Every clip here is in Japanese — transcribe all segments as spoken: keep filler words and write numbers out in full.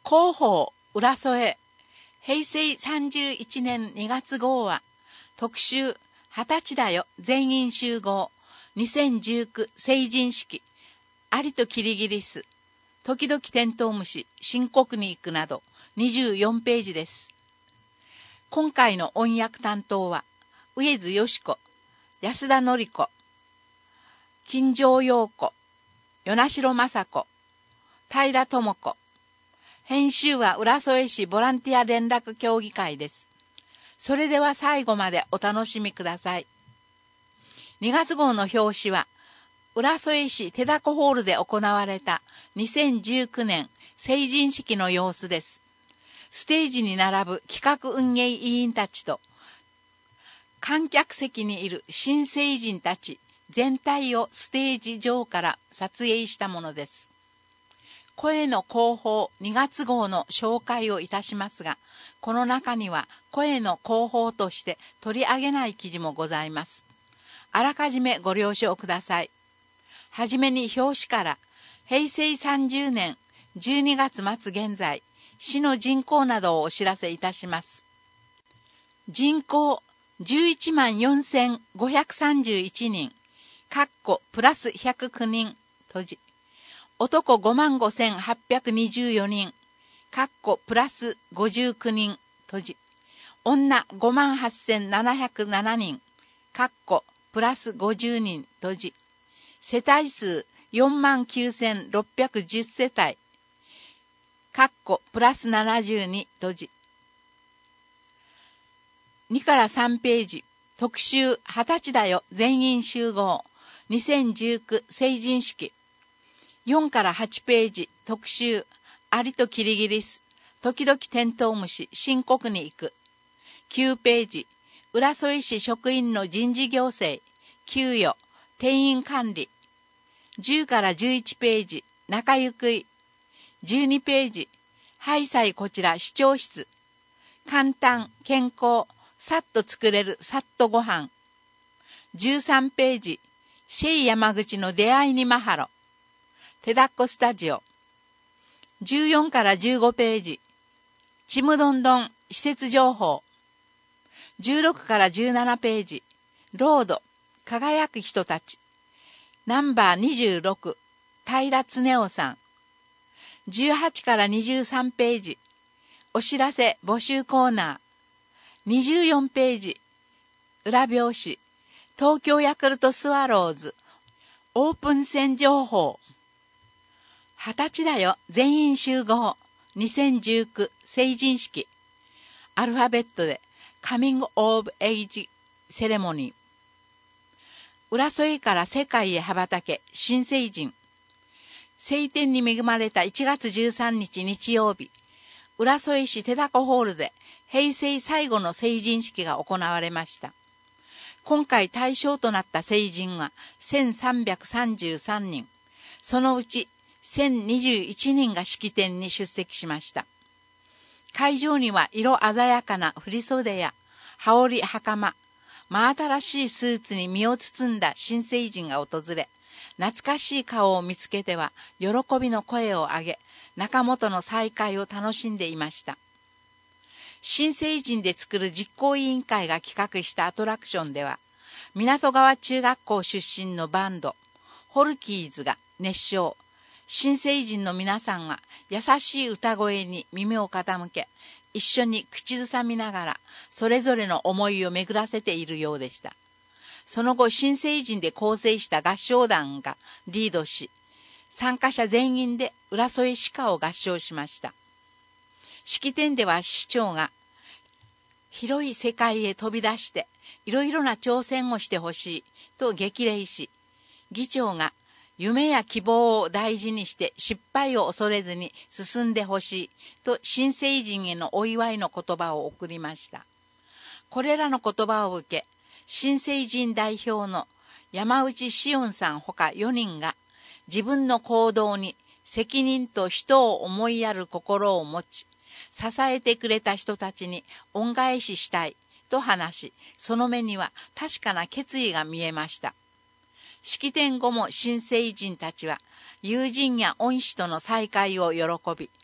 広報浦添平成さんじゅういちねんにがつ号は特集二十歳だよ全員集合にせんじゅうきゅう成人式アリとキリギリス時々テントウムシ深刻に行くなどにじゅうよんページです。今回の音訳担当は上津よし子、安田典子、金城陽子、与那城雅子、平智子。編集は浦添市ボランティア連絡協議会です。それでは最後までお楽しみください。にがつ号の表紙は浦添市手だこホールで行われたにせんじゅうきゅうねん成人式の様子です。ステージに並ぶ企画運営委員たちと観客席にいる新成人たち全体をステージ上から撮影したものです。声の広報にがつ号の紹介をいたしますが、この中には声の広報として取り上げない記事もございます。あらかじめご了承ください。はじめに表紙から平成さんじゅうねんじゅうにがつ末現在、市の人口などをお知らせいたします。人口じゅういちまんよんせんごひゃくさんじゅういちにん、かっこプラスひゃくきゅうにん、閉じ。男ごまんごせんはっぴゃくにじゅうよにん、かっこプラスごじゅうきゅうにん、閉じ。女ごまんはっせんななひゃくななにん、かっこプラスごじゅうにん、閉じ。世帯数よんまんきゅうせんろっぴゃくじゅう世帯、かっこプラスななじゅうに、閉じ。にからさんページ、特集二十歳だよ全員集合にせんじゅうきゅう成人式。よんからはちページ、特集アリとキリギリス時々テントウムシ深刻に行く。きゅうページ、浦添市職員の人事行政給与定員管理。じゅうからじゅういちページ、中ゆくい。じゅうにページ、ハイサイこちら市長室。簡単、健康、さっと作れるさっとご飯。じゅうさんページ、シェイ山口の出会いにマハロ。手だっこスタジオ。じゅうよんからじゅうごページ、ちむどんどん施設情報。じゅうろくからじゅうななページ、ロード、輝く人たち。ナンバーにじゅうろく、平恒夫さん。じゅうはちからにじゅうさんページ、お知らせ募集コーナー。にじゅうよんページ、裏表紙、東京ヤクルトスワローズ、オープン戦情報。二十歳だよ全員集合にせんじゅうきゅう成人式。アルファベットでカミングオブエイジセレモニー。浦添から世界へ羽ばたけ新成人。晴天に恵まれたいちがつじゅうさんにち日曜日、浦添市手だこホールで平成最後の成人式が行われました。今回対象となった成人はせんさんびゃくさんじゅうさんにん。そのうちせんにじゅういちにんが式典に出席しました。会場には色鮮やかな振袖や羽織袴、真新しいスーツに身を包んだ新成人が訪れ、懐かしい顔を見つけては喜びの声を上げ、仲間との再会を楽しんでいました。新成人で作る実行委員会が企画したアトラクションでは、港川中学校出身のバンド、ホルキーズが熱唱。新成人の皆さんは優しい歌声に耳を傾け、一緒に口ずさみながら、それぞれの思いを巡らせているようでした。その後、新成人で構成した合唱団がリードし、参加者全員で浦添市歌を合唱しました。式典では市長が、広い世界へ飛び出して、いろいろな挑戦をしてほしいと激励し、議長が、夢や希望を大事にして失敗を恐れずに進んでほしいと新成人へのお祝いの言葉を送りました。これらの言葉を受け、新成人代表の山内志音さんほかよにんが自分の行動に責任と人を思いやる心を持ち、支えてくれた人たちに恩返ししたいと話し、その目には確かな決意が見えました。式典後も新成人たちは友人や恩師との再会を喜び、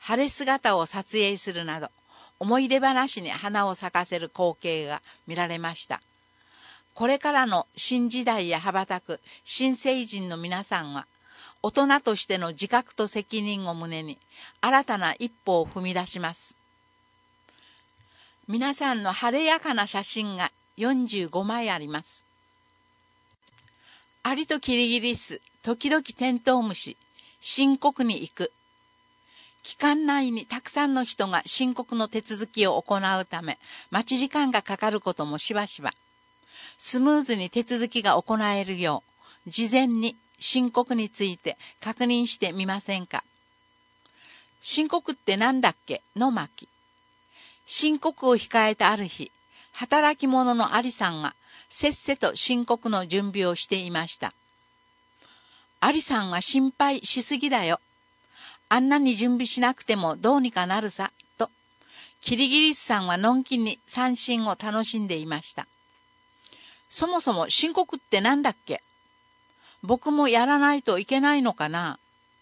晴れ姿を撮影するなど、思い出話に花を咲かせる光景が見られました。これからの新時代へ羽ばたく新成人の皆さんは、大人としての自覚と責任を胸に、新たな一歩を踏み出します。皆さんの晴れやかな写真がよんじゅうごまいあります。アリとキリギリス、時々テントウムシ、申告に行く。期間内にたくさんの人が申告の手続きを行うため、待ち時間がかかることもしばしば。スムーズに手続きが行えるよう、事前に申告について確認してみませんか。申告ってなんだっけの巻。申告を控えたある日、働き者のアリさんがせっせと申告の準備をしていました。アリさんは心配しすぎだよ。あんなに準備しなくてもどうにかなるさ、と、キリギリスさんはのんきに三振を楽しんでいました。そもそも申告ってなんだっけ？僕もやらないといけないのかな？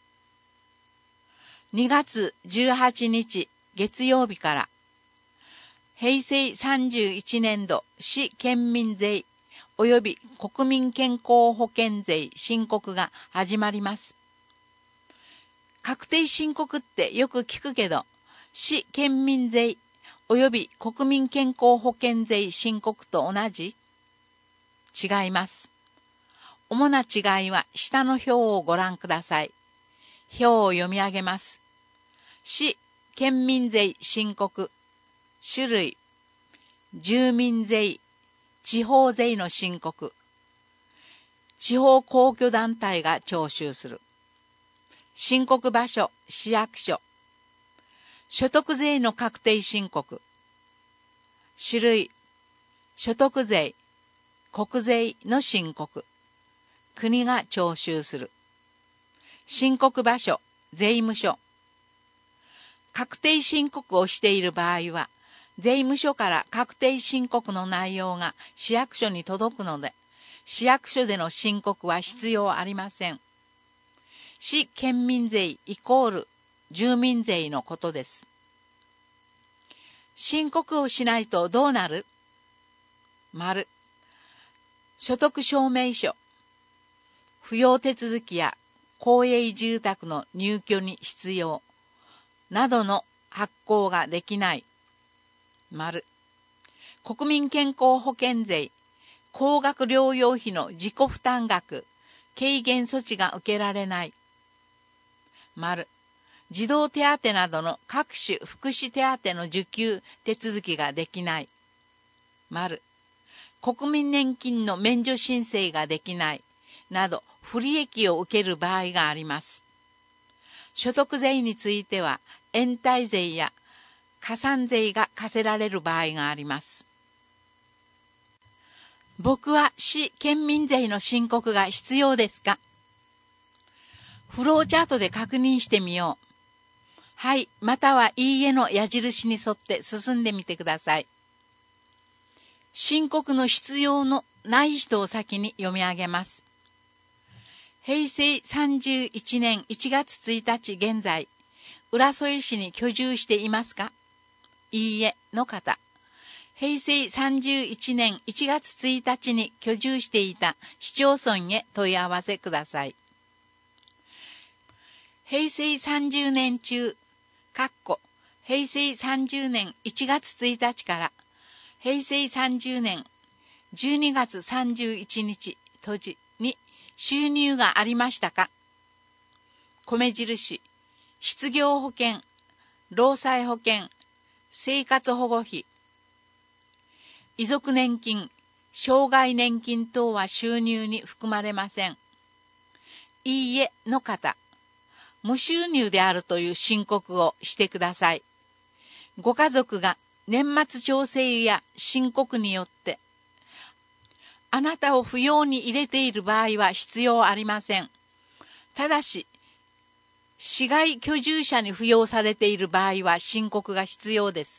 にがつじゅうはちにち月曜日から、へいせいさんじゅういちねんど市県民税及び国民健康保険税申告が始まります。確定申告ってよく聞くけど、市県民税及び国民健康保険税申告と同じ？違います。主な違いは下の表をご覧ください。表を読み上げます。市県民税申告、種類、住民税、地方税の申告、地方公共団体が徴収する。申告場所、市役所。所得税の確定申告。種類、所得税、国税の申告。国が徴収する。申告場所、税務署。確定申告をしている場合は、税務署から確定申告の内容が市役所に届くので、市役所での申告は必要ありません。市県民税イコール住民税のことです。申告をしないとどうなる？丸。所得証明書、扶養手続きや公営住宅の入居に必要などの発行ができない。丸。国民健康保険税、高額療養費の自己負担額、軽減措置が受けられない。丸。児童手当などの各種福祉手当の受給手続きができない。丸。国民年金の免除申請ができない。など、不利益を受ける場合があります。所得税については、延滞税や加算税が課せられる場合があります。僕は市県民税の申告が必要ですか？フローチャートで確認してみよう。はい、またはいいえの矢印に沿って進んでみてください。申告の必要のない人を先に読み上げます。へいせいさんじゅういちねんいちがつついたち現在、浦添市に居住していますか？いいえの方。へいせいさんじゅういちねんいちがつついたちに居住していた市町村へ問い合わせください。へいせいさんじゅうねん中、かっこ、へいせいさんじゅうねんいちがつついたちから、へいせいさんじゅうねんじゅうにがつさんじゅういちにち閉じに収入がありましたか？米印、失業保険、労災保険、生活保護費、遺族年金、障害年金等は収入に含まれません。いいえの方、無収入であるという申告をしてください。ご家族が年末調整や申告によってあなたを扶養に入れている場合は必要ありません。ただし、市外居住者に扶養されている場合は申告が必要です。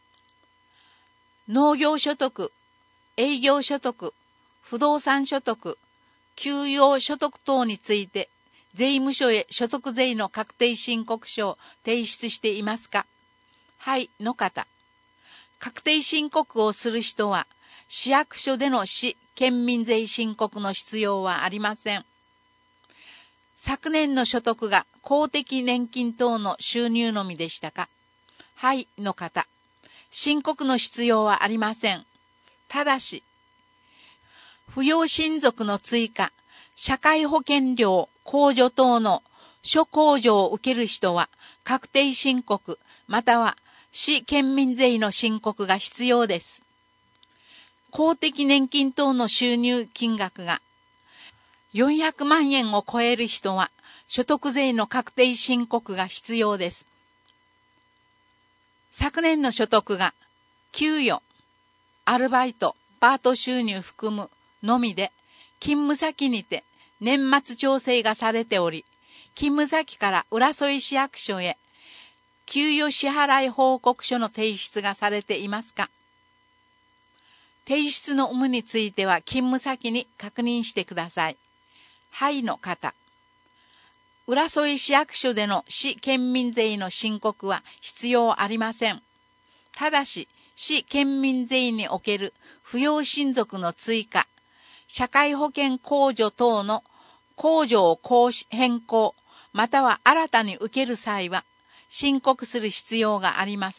農業所得、営業所得、不動産所得、給与所得等について税務署へ所得税の確定申告書を提出していますか？はいの方。確定申告をする人は、市役所での市県民税申告の必要はありません。昨年の所得が公的年金等の収入のみでしたか？はいの方。申告の必要はありません。ただし、扶養親族の追加、社会保険料控除等の諸控除を受ける人は、確定申告または市県民税の申告が必要です。公的年金等の収入金額がよんひゃくまんえんを超える人は、所得税の確定申告が必要です。昨年の所得が、給与、アルバイト、パート収入含むのみで、勤務先にて年末調整がされており、勤務先から浦添市役所へ、給与支払い報告書の提出がされていますか？提出の有無については勤務先に確認してください。はいの方。浦添市役所での市県民税の申告は必要ありません。ただし、市県民税における扶養親族の追加、社会保険控除等の控除を変更、または新たに受ける際は、申告する必要があります。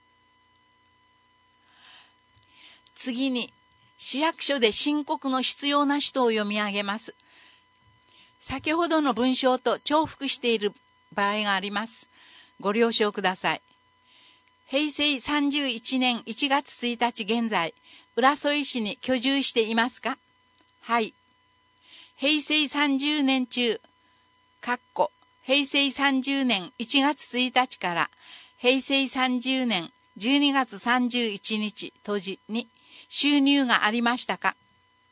次に、市役所で申告の必要な人を読み上げます。先ほどの文章と重複している場合があります。ご了承ください。へいせいさんじゅういちねんいちがつついたち現在、浦添市に居住していますか？はい。へいせいさんじゅうねん中、かっこ、へいせいさんじゅうねんいちがつついたちからへいせいさんじゅうねんじゅうにがつさんじゅういちにち閉じに収入がありましたか？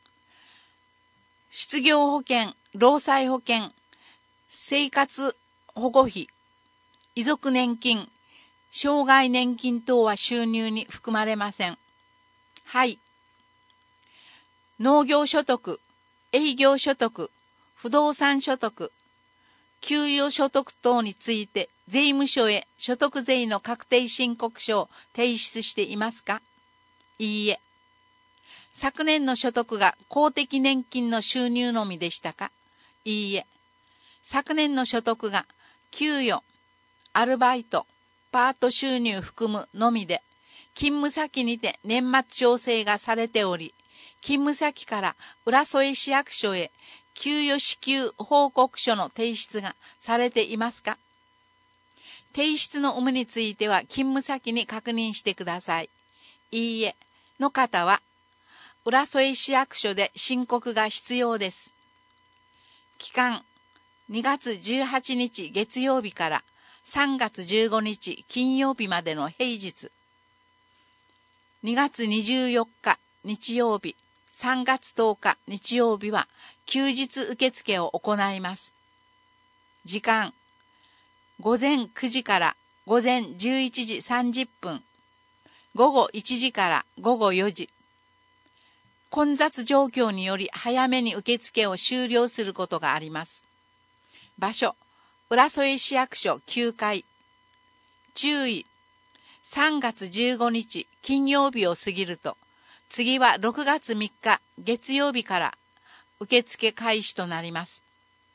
失業保険、労災保険、生活保護費、遺族年金、障害年金等は収入に含まれません。はい。農業所得、営業所得、不動産所得、給与所得等について税務署へ所得税の確定申告書を提出していますか？いいえ。昨年の所得が公的年金の収入のみでしたか？いいえ。昨年の所得が給与、アルバイト、パート収入含むのみで、勤務先にて年末調整がされており、勤務先から浦添市役所へ給与支給報告書の提出がされていますか？提出の有無については勤務先に確認してください。いいえの方は、浦添市役所で申告が必要です。期間、にがつじゅうはちにち月曜日からさんがつじゅうごにち金曜日までの平日、にがつにじゅうよっか日曜日、さんがつとおか日曜日は休日受付を行います。時間、ごぜんくじからごぜんじゅういちじさんじゅっぷん、ごごいちじからごごよじ。混雑状況により早めに受付を終了することがあります。場所、浦添市役所きゅうかい。注意、さんがつじゅうごにち金曜日を過ぎると、次はろくがつみっか月曜日から受付開始となります。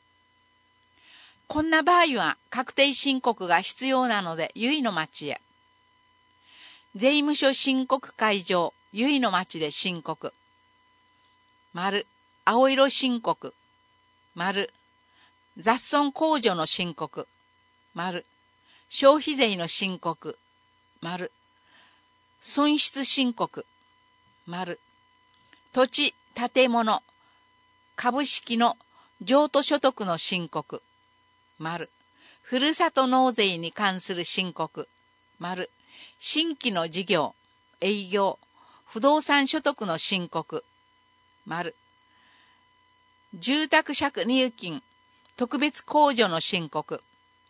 こんな場合は確定申告が必要なので、由比の町へ。税務署申告会場、由比の町で申告。丸、青色申告。丸、雑損控除の申告。丸、消費税の申告。丸、損失申告。丸、土地、建物、株式の譲渡所得の申告。丸、ふるさと納税に関する申告。丸、新規の事業、営業、不動産所得の申告。丸、住宅借入金、特別控除の申告。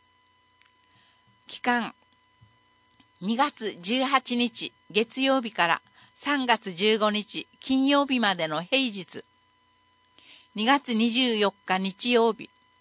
期間、にがつじゅうはちにち月曜日からさんがつじゅうごにち金曜日までの平日、にがつにじゅうよっか日曜日、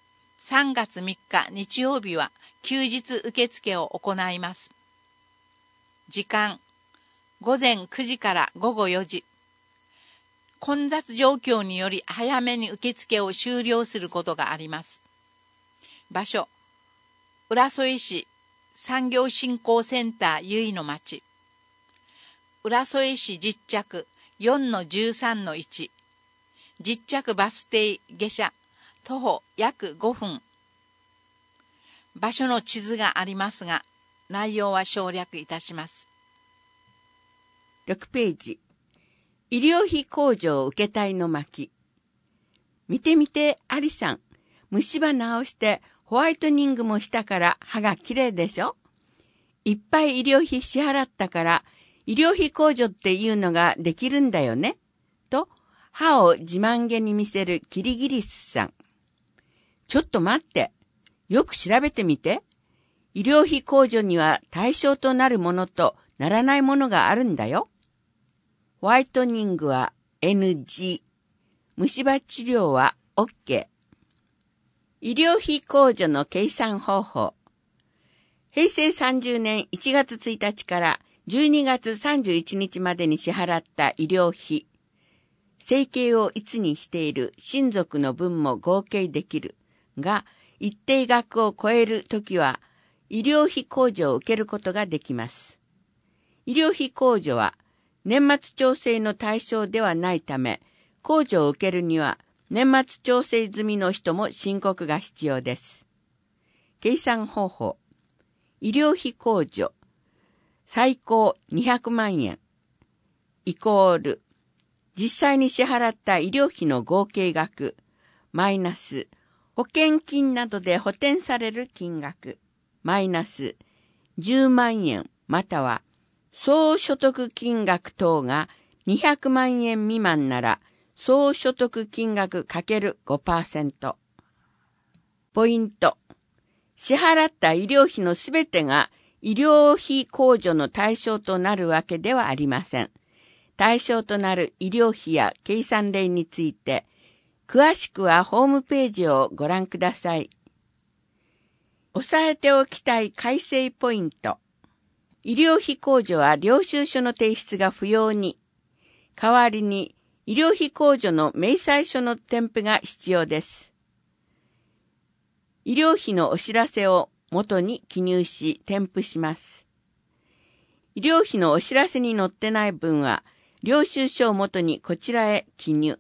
さんがつみっか日曜日は休日受付を行います。時間、ごぜんくじからごごよじ。混雑状況により早めに受付を終了することがあります。場所、浦添市産業振興センター由比の町。浦添市実着 よんのじゅうさんのいち。実着バス停下車、徒歩約ごふん。場所の地図がありますが、内容は省略いたします。 ろくページ。医療費控除を受けたいの巻。見てみて、アリさん。虫歯直してホワイトニングもしたから歯がきれいでしょ？いっぱい医療費支払ったから医療費控除っていうのができるんだよね。と、歯を自慢げに見せるキリギリスさん。ちょっと待って。よく調べてみて。医療費控除には対象となるものとならないものがあるんだよ。ホワイトニングは エヌジー。虫歯治療は オーケー。医療費控除の計算方法。へいせいさんじゅうねんいちがつついたちからじゅうにがつさんじゅういちにちまでに支払った医療費。生計をいつにしている親族の分も合計できるが、一定額を超えるときは医療費控除を受けることができます。医療費控除は年末調整の対象ではないため、控除を受けるには年末調整済みの人も申告が必要です。計算方法。医療費控除最高にひゃくまんえんイコール実際に支払った医療費の合計額マイナス保険金などで補填される金額マイナスじゅうまんえんまたは総所得金額等がにひゃくまんえん未満なら総所得金額 ×ごパーセント。ポイント。支払った医療費のすべてが医療費控除の対象となるわけではありません。対象となる医療費や計算例について、詳しくはホームページをご覧ください。押さえておきたい改正ポイント。医療費控除は領収書の提出が不要に、代わりに医療費控除の明細書の添付が必要です。医療費のお知らせを元に記入し添付します。医療費のお知らせに載ってない分は、領収書を元にこちらへ記入。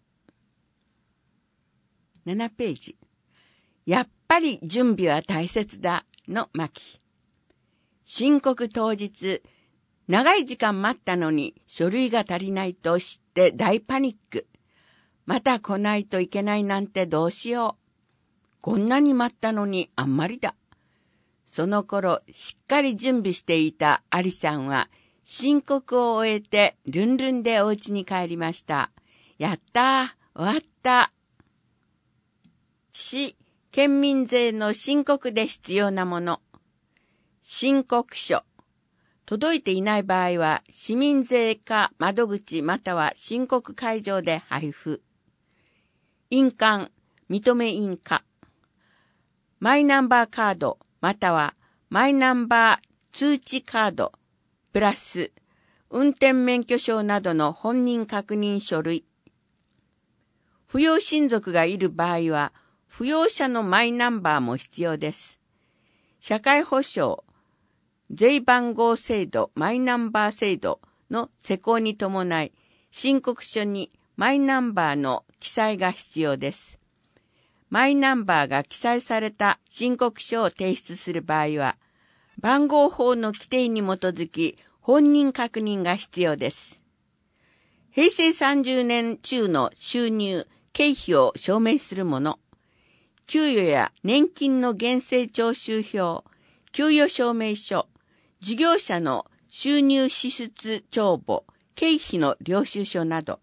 ななページ。やっぱり準備は大切だの巻。申告当日、長い時間待ったのに書類が足りないと知って大パニック。また来ないといけないなんてどうしよう。こんなに待ったのにあんまりだ。その頃しっかり準備していたアリさんは申告を終えてルンルンでお家に帰りました。やったー、終わった。市、県民税の申告で必要なもの。申告書。届いていない場合は、市民税課窓口または申告会場で配布。印鑑、認め印課。マイナンバーカードまたはマイナンバー通知カード、プラス、運転免許証などの本人確認書類。扶養親族がいる場合は、扶養者のマイナンバーも必要です。社会保障、税番号制度、マイナンバー制度の施行に伴い、申告書にマイナンバーの記載が必要です。マイナンバーが記載された申告書を提出する場合は、番号法の規定に基づき本人確認が必要です。へいせいさんじゅうねん中の収入、経費を証明するもの、給与や年金の源成徴収票、給与証明書、事業者の収入支出帳簿、経費の領収書など。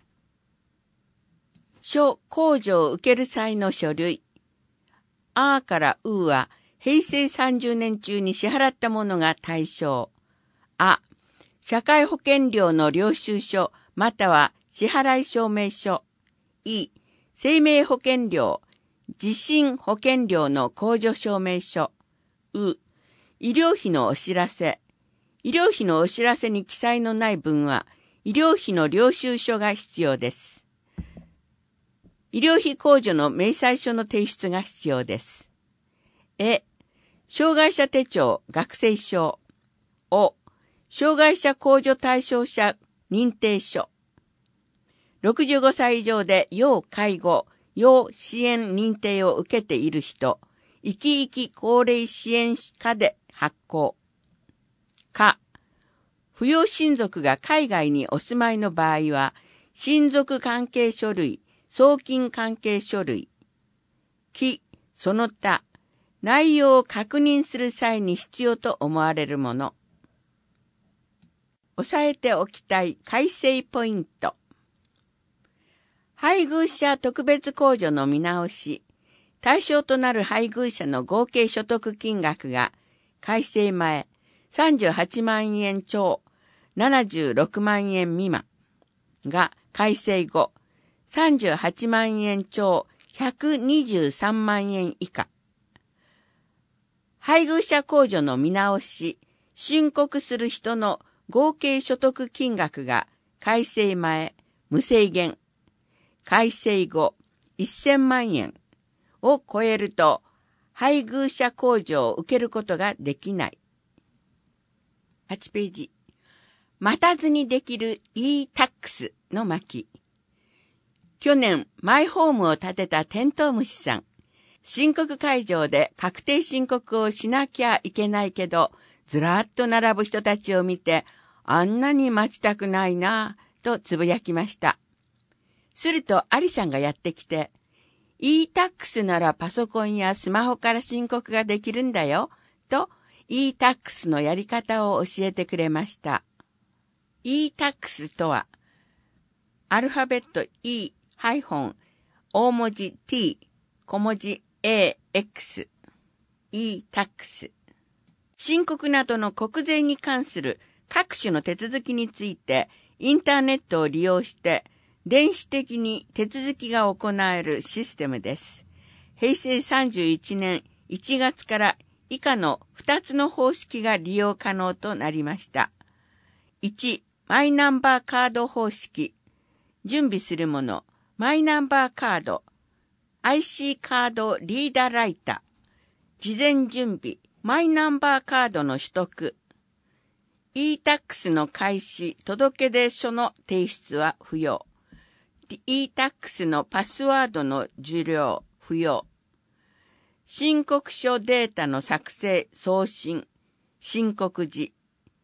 書控除を受ける際の書類。あからうはへいせいさんじゅうねん中に支払ったものが対象。あ、社会保険料の領収書または支払い証明書。い、生命保険料、 地震保険料の控除証明書。う、医療費のお知らせ。医療費のお知らせに記載のない分は、医療費の領収書が必要です。医療費控除の明細書の提出が必要です。え、障害者手帳、学生証。お、障害者控除対象者認定書。ろくじゅうごさい以上で要介護、要支援認定を受けている人、生き生き高齢支援課で発行。か、扶養親族が海外にお住まいの場合は、親族関係書類、送金関係書類。き、その他、内容を確認する際に必要と思われるもの。押さえておきたい改正ポイント。配偶者特別控除の見直し。対象となる配偶者の合計所得金額が改正前さんじゅうはちまんえん超ななじゅうろくまんえん未満が改正後さんじゅうはちまんえん超ひゃくにじゅうさんまんえん以下。配偶者控除の見直し、申告する人の合計所得金額が改正前無制限、改正後せんまんえんを超えると配偶者控除を受けることができない。はちページ。待たずにできる e タックスの巻。去年マイホームを建てたテントウムシさん。申告会場で確定申告をしなきゃいけないけど、ずらっと並ぶ人たちを見て、あんなに待ちたくないなぁとつぶやきました。するとアリさんがやってきて、e タックスならパソコンやスマホから申告ができるんだよ、と e タックスのやり方を教えてくれました。e タックスとは、アルファベット E、大文字 T、小文字 A、X、e タックス。申告などの国税に関する各種の手続きについて、インターネットを利用して、電子的に手続きが行えるシステムです。へいせいさんじゅういちねんいちがつから以下のふたつの方式が利用可能となりました。いち、マイナンバーカード方式。準備するもの、マイナンバーカード、アイシー カードリーダーライター、事前準備、マイナンバーカードの取得、e タックスの開始、届出書の提出は不要。e タックスのパスワードの受領、不要。申告書データの作成、送信、申告時。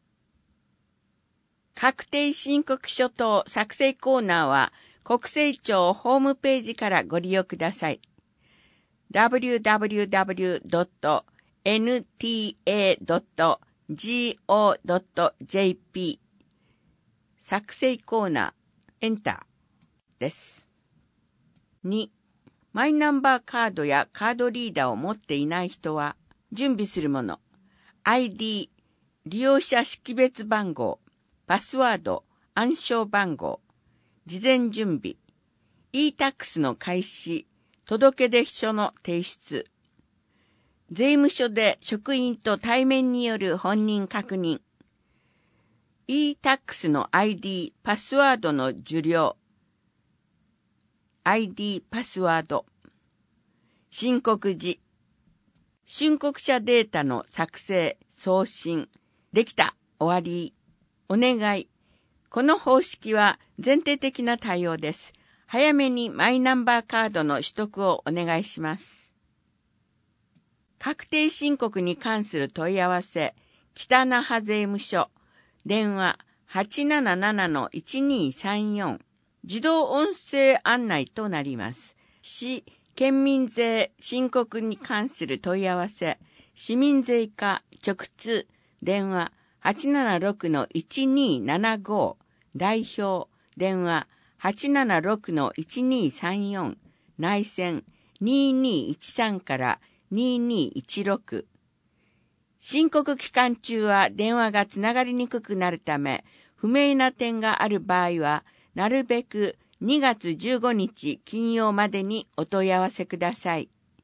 確定申告書等作成コーナーは国税庁ホームページからご利用ください。ダブリューダブリューダブリュードットエヌティーエードットジーオードットジェーピー 作成コーナー、エンターです。に、マイナンバーカードやカードリーダーを持っていない人は、準備するもの、アイディー、利用者識別番号、パスワード、暗証番号、事前準備、e タックスの開始、届出書の提出、税務署で職員と対面による本人確認、e タックスの アイディー、パスワードの受領、アイディー パスワード、申告時、申告者データの作成、送信、できた、終わり、お願い。この方式は前提的な対応です。早めにマイナンバーカードの取得をお願いします。確定申告に関する問い合わせ、北那覇税務署、電話 はちなななな いちにさんよん、自動音声案内となります。市、県民税申告に関する問い合わせ、市民税課直通、電話はちななろく いちにななご、代表、電話はちななろく いちにさんよん、内線ににいちさんからににいちろく。申告期間中は電話がつながりにくくなるため、不明な点がある場合は、なるべくにがつじゅうごにち金曜までにお問い合わせください。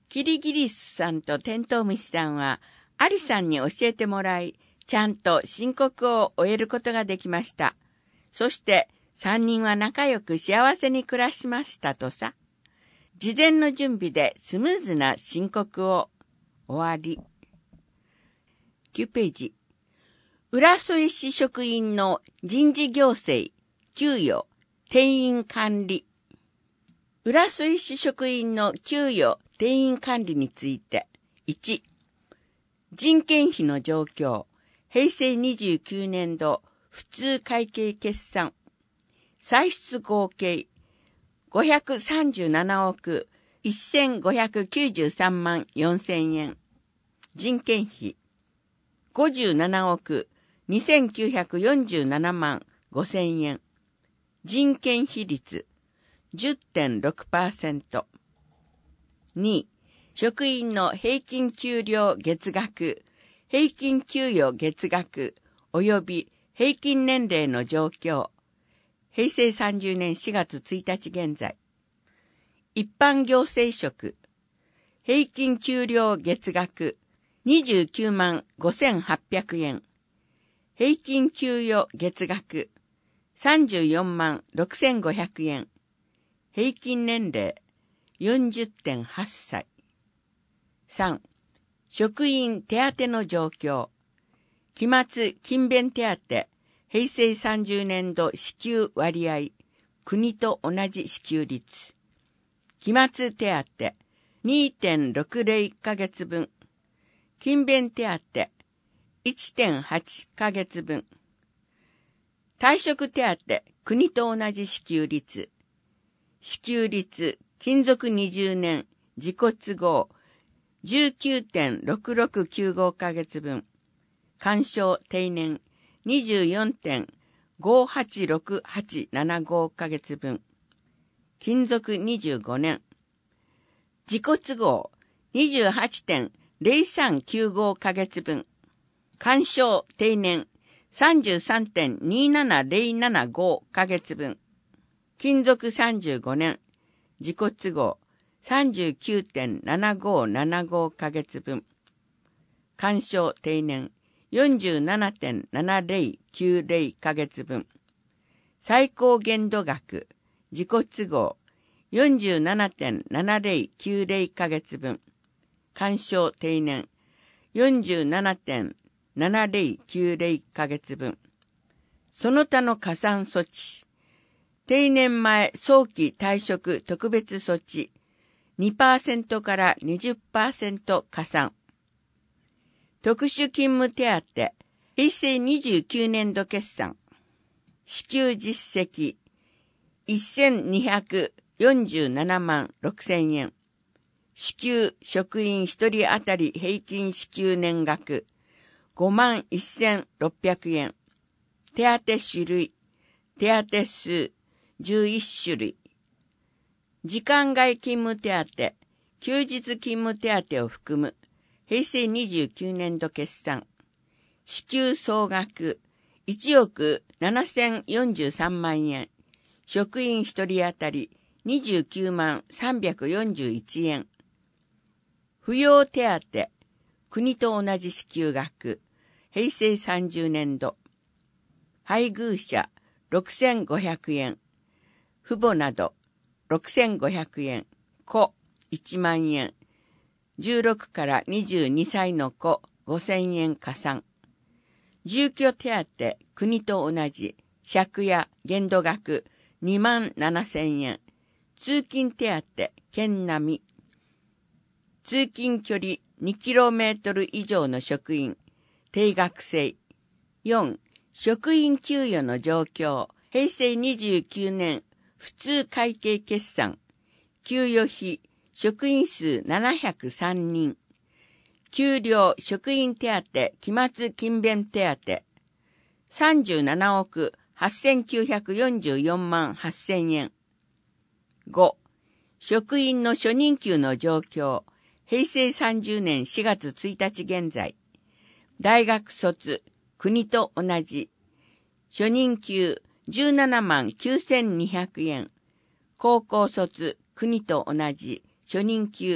キリギリスさんとテントウムシさんは、アリさんに教えてもらい、ちゃんと申告を終えることができました。そして、三人は仲良く幸せに暮らしましたとさ。事前の準備でスムーズな申告を終わり。きゅうページ。浦添市職員の人事行政、給与、定員管理。浦添市職員の給与、定員管理について。いち、人件費の状況。平成にじゅうきゅうねんど普通会計決算。歳出合計ごひゃくさんじゅうななおくせんごひゃくきゅうじゅうさんまんよんせんえん。人件費ごじゅうななおくにせんきゅうひゃくよんじゅうななまんごせんえん。人件費率 じゅってんろくパーセント。に、職員の平均給料月額、平均給与月額及び平均年齢の状況。平成さんじゅうねんしがつついたち現在。一般行政職、平均給料月額にじゅうきゅうまんごせんはっぴゃくえん。平均給与月額さんじゅうよんまんろくせんごひゃくえん。平均年齢 よんじゅってんはっさい。さん、職員手当の状況。期末勤勉手当、平成さんじゅうねんど支給割合、国と同じ支給率。期末手当 にてんろくぜろ ヶ月分。勤勉手当 いってんはち ヶ月分。退職手当、国と同じ支給率。支給率、勤続にじゅうねん、自己都合、じゅうきゅうてんろくろくきゅうご ヶ月分。干渉定年、にじゅうよんてんごはちろくはちななご ヶ月分。勤続にじゅうごねん。自己都合、にじゅうはちてんぜろさんきゅうご ヶ月分。干渉定年、さんじゅうさんてんにななぜろななご ヶ月分。勤続さんじゅうごねん。自己都合、さんじゅうきゅうてんななごななご ヶ月分。干渉定年、よんじゅうななてんななぜろきゅうぜろ ヶ月分。最高限度額、自己都合、よんじゅうななてんななぜろきゅうぜろ ヶ月分。干渉定年、よんじゅうななてんななぜろきゅうぜろ ヶ月分。その他の加算措置。定年前早期退職特別措置 にパーセント から にじゅっパーセント 加算。特殊勤務手当、平成にじゅうきゅうねんど決算。支給実績、せんにひゃくよんじゅうななまんろくせんえん。支給職員ひとり当たり平均支給年額、ごまんせんろっぴゃくえん。手当種類、手当数、じゅういちしゅるい。時間外勤務手当、休日勤務手当を含む、平成にじゅうきゅうねんど決算。支給総額、いちおくななせんよんじゅうさんまんえん。職員ひとり当たりにじゅうきゅうまんさんびゃくよんじゅういちえん。扶養手当、国と同じ支給額、平成さんじゅうねんど。配偶者、ろくせんごひゃくえん。父母など、ろくせんごひゃくえん。子、いちまんえん。じゅうろくからにじゅうにさいの子、ごせんえん加算。住居手当、国と同じ、借家、限度額、にまんななせんえん。通勤手当、県並み。通勤距離 にキロメートル 以上の職員、定額制。よん、職員給与の状況、平成にじゅうきゅうねん、普通会計決算。給与費、職員数ななひゃくさんにん。給料、職員手当、期末勤勉手当。さんじゅうななおくはっせんきゅうひゃくよんじゅうよんまんはっせんえん。ご、職員の初任給の状況。平成さんじゅうねんしがつついたち現在。大学卒、国と同じ。初任給じゅうななまんきゅうせんにひゃくえん。高校卒、国と同じ。初任給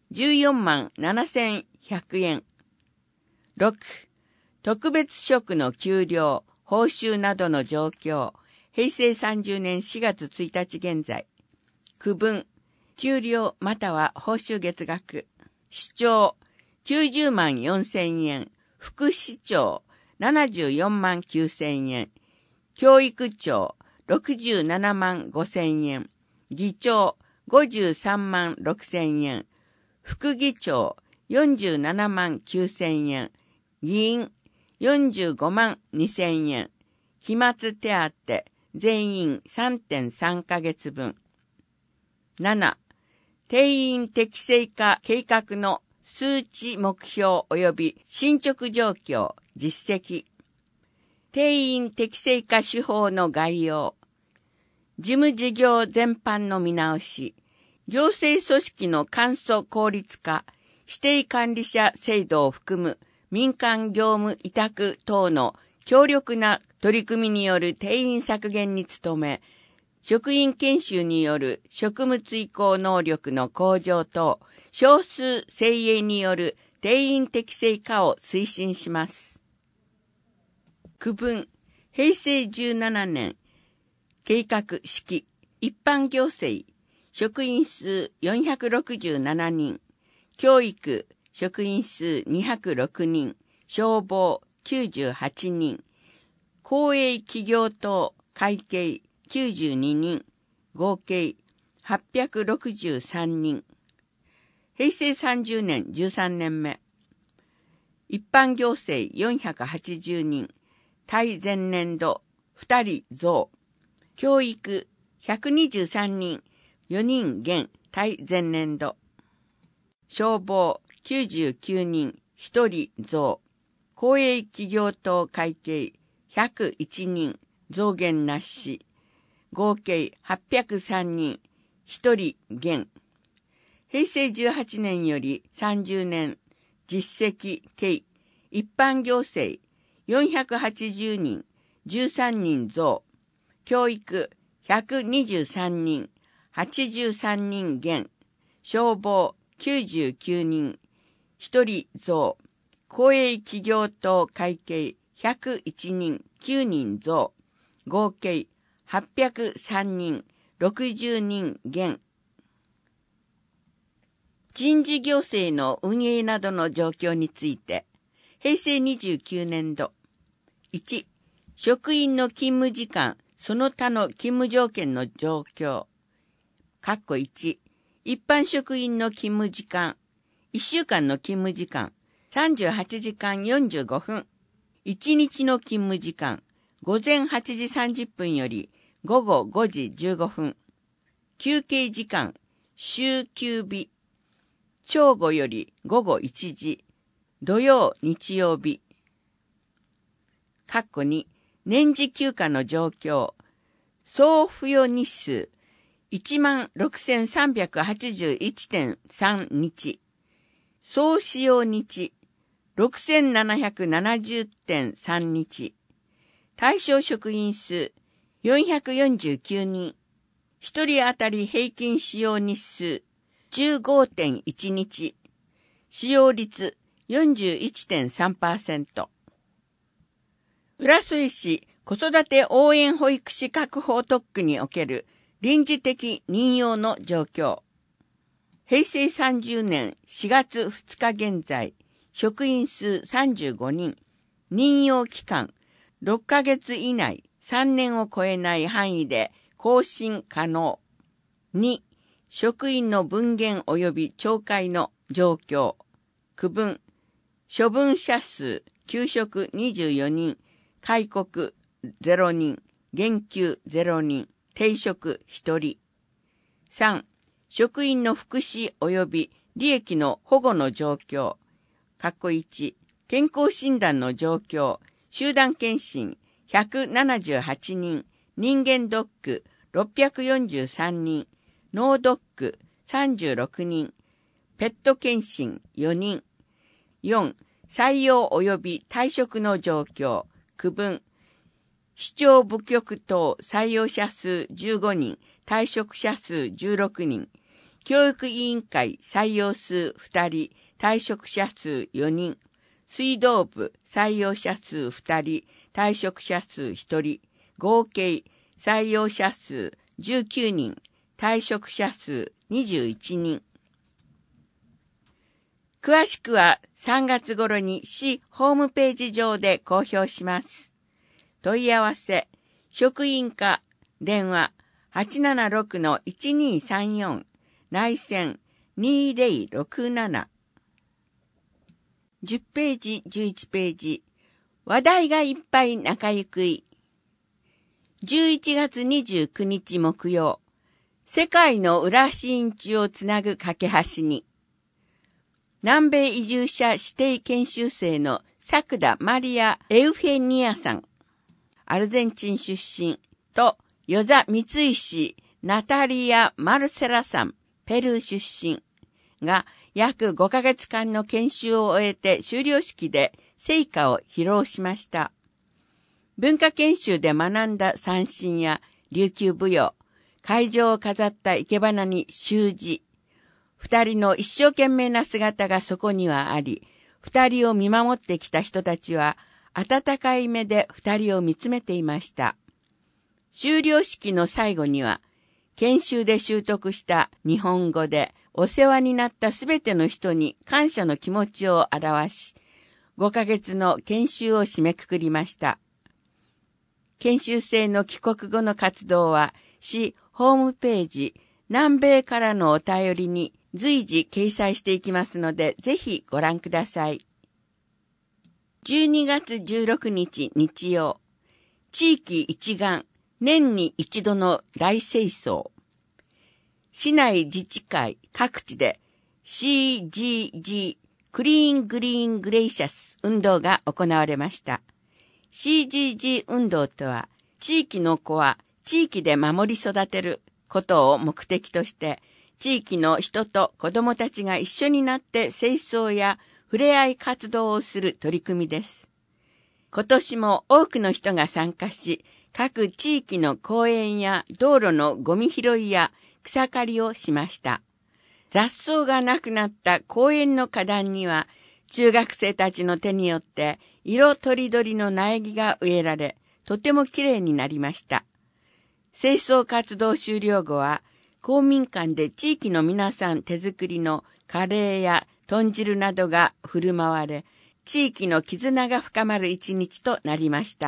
じゅうよんまんななせんひゃくえん。ろく、特別職の給料、報酬などの状況、へいせいさんじゅうねんしがつついたち現在。区分、給料または報酬月額。市長、きゅうじゅうまんよんせんえん。副市長、ななじゅうよんまんきゅうせんえん。教育長、ろくじゅうななまんごせんえん。議長、ごじゅうさんまんろくせんえん。副議長、よんじゅうななまんきゅうせんえん。議員、よんじゅうごまんにせんえん。期末手当、全員 さんてんさん ヶ月分。なな、定員適正化計画の数値目標及び進捗状況、実績。定員適正化手法の概要。事務事業全般の見直し。行政組織の簡素効率化。指定管理者制度を含む民間業務委託等の強力な取り組みによる定員削減に努め、職員研修による職務遂行能力の向上と少数精鋭による定員適正化を推進します。区分、へいせいじゅうななねん、計画式、一般行政、職員数よんひゃくろくじゅうななにん、教育、職員数にひゃくろくにん、消防きゅうじゅうはちにん、公営企業等会計きゅうじゅうににん、合計はっぴゃくろくじゅうさんにん。へいせいさんじゅうねんじゅうさんねんめ。一般行政よんひゃくはちじゅうにん、対前年度ふたり増。教育ひゃくにじゅうさんにん、よにん減対前年度。消防きゅうじゅうきゅうにん、ひとり増。公営企業等会計ひゃくいちにん、増減なし。合計はっぴゃくさんにん、ひとり減。へいせいじゅうはちねんよりさんじゅうねん、実績計、一般行政よんひゃくはちじゅうにん、じゅうさんにん増。教育ひゃくにじゅうさんにん、はちじゅうさんにん減。消防きゅうじゅうきゅうにん、ひとり増。公営企業等会計ひゃくいちにん、きゅうにん増。合計はっぴゃくさんにん、ろくじゅうにん減。人事行政の運営などの状況について、へいせいにじゅうきゅうねんど。いち、職員の勤務時間、その他の勤務条件の状況。括弧いち、一般職員の勤務時間、いっしゅうかんの勤務時間、さんじゅうはちじかんよんじゅうごふん。いちにちの勤務時間、ごぜんはちじさんじゅっぷんよりごごごじじゅうごふん。休憩時間、週休日。正午よりごごいちじ。土曜、日曜日。括弧に、年次休暇の状況。総付与日数、いちまんろくせんさんびゃくはちじゅういちてんさんにち。総使用日、ろくせんななひゃくななじゅうてんさんにち。対象職員数、よんひゃくよんじゅうきゅうにん。ひとり当たり平均使用日数、じゅうごてんいちにち。使用率、よんじゅういちてんさんパーセント。浦添市子育て応援保育士確保特区における臨時的任用の状況。へいせいさんじゅうねんしがつふつか現在、職員数さんじゅうごにん、任用期間ろっかげつ以内さんねんを超えない範囲で更新可能。に、職員の分減及び懲戒の状況。区分、処分者数、休職にじゅうよにん、戒告ゼロにん、減給ゼロにん、停職ひとり。さん、職員の福祉及び利益の保護の状況。括弧いち、健康診断の状況、集団検診ひゃくななじゅうはちにん、人間ドックろっぴゃくよんじゅうさんにん、脳ドックさんじゅうろくにん、ペット検診よにん。よん、採用及び退職の状況。区分、市長部局等採用者数じゅうごにん、退職者数じゅうろくにん、 教育委員会採用数ふたり、退職者数よにん、水道部採用者数ふたり、退職者数ひとり、合計採用者数じゅうきゅうにん、退職者数にじゅういちにん。詳しくはさんがつ頃に市ホームページ上で公表します。問い合わせ、職員課、電話 はちななろくのいちにさんよん、内線にぜろろくなな。じゅっページ、じゅういちページ。話題がいっぱい中ゆくい。じゅういちがつにじゅうくにち木曜、世界の浦新地をつなぐ架け橋に、南米移住者指定研修生の作田マリア・エウフェニアさん、アルゼンチン出身と、与座三石ナタリア・マルセラさん、ペルー出身が約ごかげつかんの研修を終えて修了式で成果を披露しました。文化研修で学んだ三線や琉球舞踊、会場を飾った生け花に習字、二人の一生懸命な姿がそこにはあり、二人を見守ってきた人たちは温かい目で二人を見つめていました。修了式の最後には、研修で習得した日本語でお世話になったすべての人に感謝の気持ちを表し、ごかげつの研修を締めくくりました。研修生の帰国後の活動は、市ホームページ、南米からのお便りに随時掲載していきますので、ぜひご覧ください。じゅうにがつじゅうろくにち日曜、地域一丸、年に一度の大清掃。市内自治会各地で シージージー クリーングリーングレイシャス運動が行われました。シージージー 運動とは、地域の子は地域で守り育てることを目的として、地域の人と子どもたちが一緒になって清掃や触れ合い活動をする取り組みです。今年も多くの人が参加し、各地域の公園や道路のゴミ拾いや草刈りをしました。雑草がなくなった公園の花壇には、中学生たちの手によって色とりどりの苗木が植えられ、とてもきれいになりました。清掃活動終了後は、公民館で地域の皆さん手作りのカレーや豚汁などが振る舞われ、地域の絆が深まる一日となりました。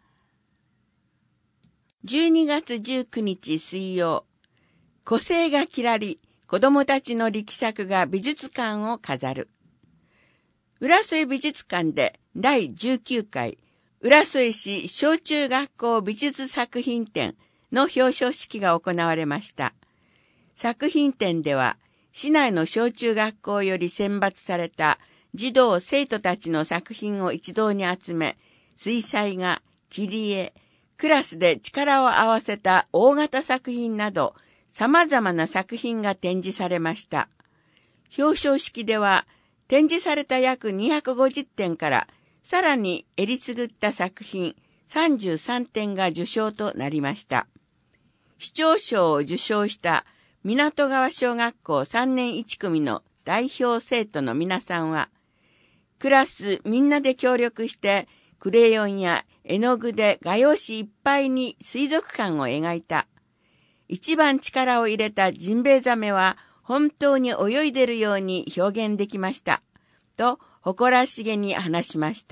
じゅうにがつじゅうくにち水曜、個性がきらり、子供たちの力作が美術館を飾る。浦添美術館でだいじゅうきゅうかい、浦添市小中学校美術作品展の表彰式が行われました。作品展では、市内の小中学校より選抜された児童生徒たちの作品を一堂に集め、水彩画、切り絵、クラスで力を合わせた大型作品など、様々な作品が展示されました。表彰式では、展示された約にひゃくごじゅってんから、さらにえりすぐった作品さんじゅうさんてんが受賞となりました。市長賞を受賞した港川小学校さんねんいち組の代表生徒の皆さんは、クラスみんなで協力して、クレヨンや絵の具で画用紙いっぱいに水族館を描いた。一番力を入れたジンベエザメは本当に泳いでるように表現できました。と誇らしげに話しました。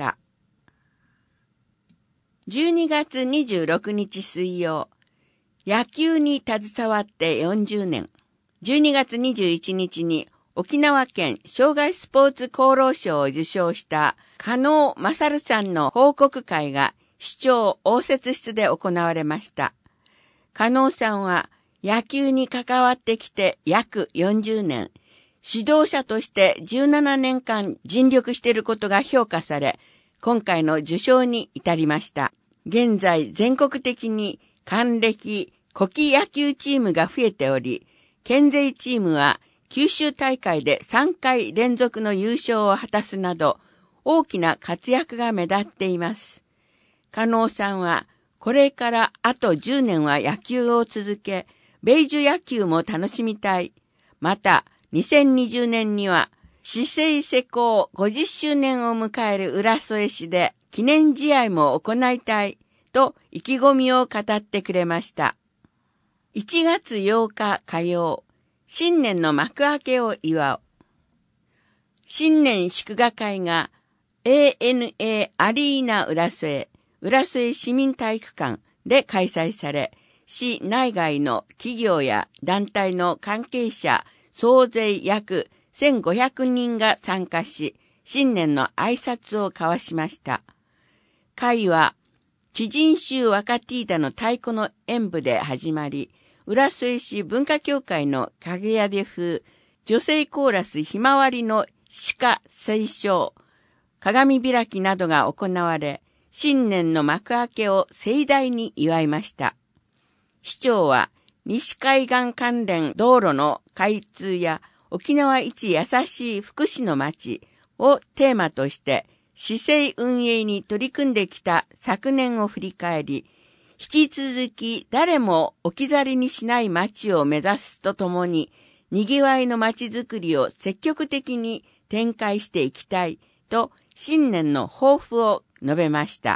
じゅうにがつにじゅうろくにち水曜、野球に携わってよんじゅうねん。じゅうにがつにじゅういちにちに沖縄県障害スポーツ功労賞を受賞した加納勝さんの報告会が市長応接室で行われました。加納さんは野球に関わってきて約よんじゅうねん、指導者としてじゅうななねんかん尽力していることが評価され、今回の受賞に至りました。現在全国的に還暦、古希野球チームが増えており、県勢チームは九州大会でさんかい連続の優勝を果たすなど、大きな活躍が目立っています。加納さんは、これからあとじゅうねんは野球を続け、米寿野球も楽しみたい。 また、にせんにじゅうねんには、市政施行ごじゅっしゅうねんを迎える浦添市で記念試合も行いたいと意気込みを語ってくれました。いちがつようか火曜、新年の幕開けを祝う。新年祝賀会が エーエヌエー アリーナ浦添、浦添市民体育館で開催され、市内外の企業や団体の関係者総勢約せんごひゃくにんが参加し、新年の挨拶を交わしました。会は、知人衆ワカティーダの太鼓の演舞で始まり、浦添市文化協会の影屋で風、女性コーラスひまわりの鹿斉唱、鏡開きなどが行われ、新年の幕開けを盛大に祝いました。市長は、西海岸関連道路の開通や沖縄一優しい福祉の街をテーマとして市政運営に取り組んできた昨年を振り返り、引き続き誰も置き去りにしない街を目指すとともに、賑わいの街づくりを積極的に展開していきたいと新年の抱負を述べました。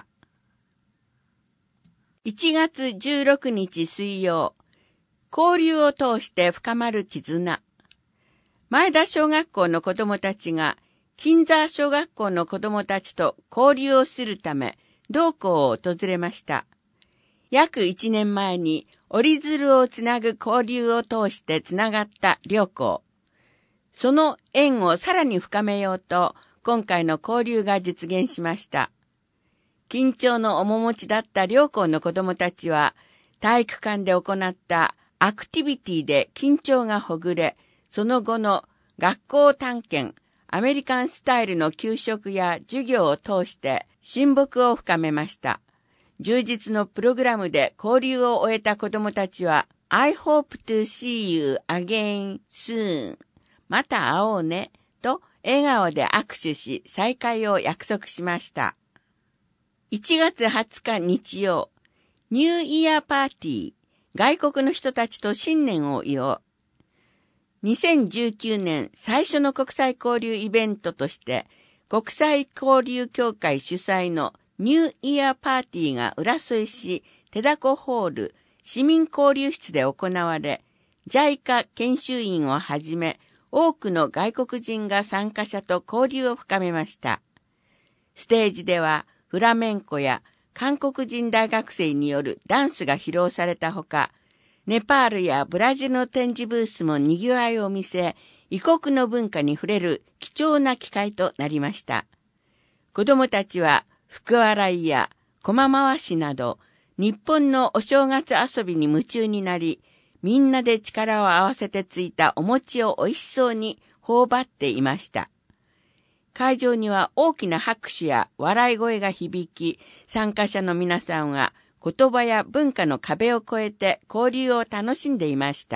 いちがつじゅうろくにち水曜、交流を通して深まる絆。前田小学校の子どもたちが、金沢小学校の子どもたちと交流をするため、同校を訪れました。約いちねんまえに折り鶴をつなぐ交流を通してつながった両校。その縁をさらに深めようと、今回の交流が実現しました。緊張の面持ちだった両校の子どもたちは、体育館で行ったアクティビティで緊張がほぐれ、その後の学校探検、アメリカンスタイルの給食や授業を通して親睦を深めました。充実のプログラムで交流を終えた子どもたちは、I hope to see you again soon. また会おうね、と笑顔で握手し再会を約束しました。いちがつはつか日曜、ニューイヤーパーティー、外国の人たちと新年を祝う。にせんじゅうきゅうねん最初の国際交流イベントとして、国際交流協会主催のニューイヤーパーティーが浦添市手だこホール市民交流室で行われ、ジャイカ 研修員をはじめ、多くの外国人が参加者と交流を深めました。ステージでは、フラメンコや韓国人大学生によるダンスが披露されたほか、ネパールやブラジルの展示ブースも賑わいを見せ、異国の文化に触れる貴重な機会となりました。子どもたちは福洗いや駒回しなど、日本のお正月遊びに夢中になり、みんなで力を合わせてついたお餅を美味しそうに頬張っていました。会場には大きな拍手や笑い声が響き、参加者の皆さんは言葉や文化の壁を越えて交流を楽しんでいました。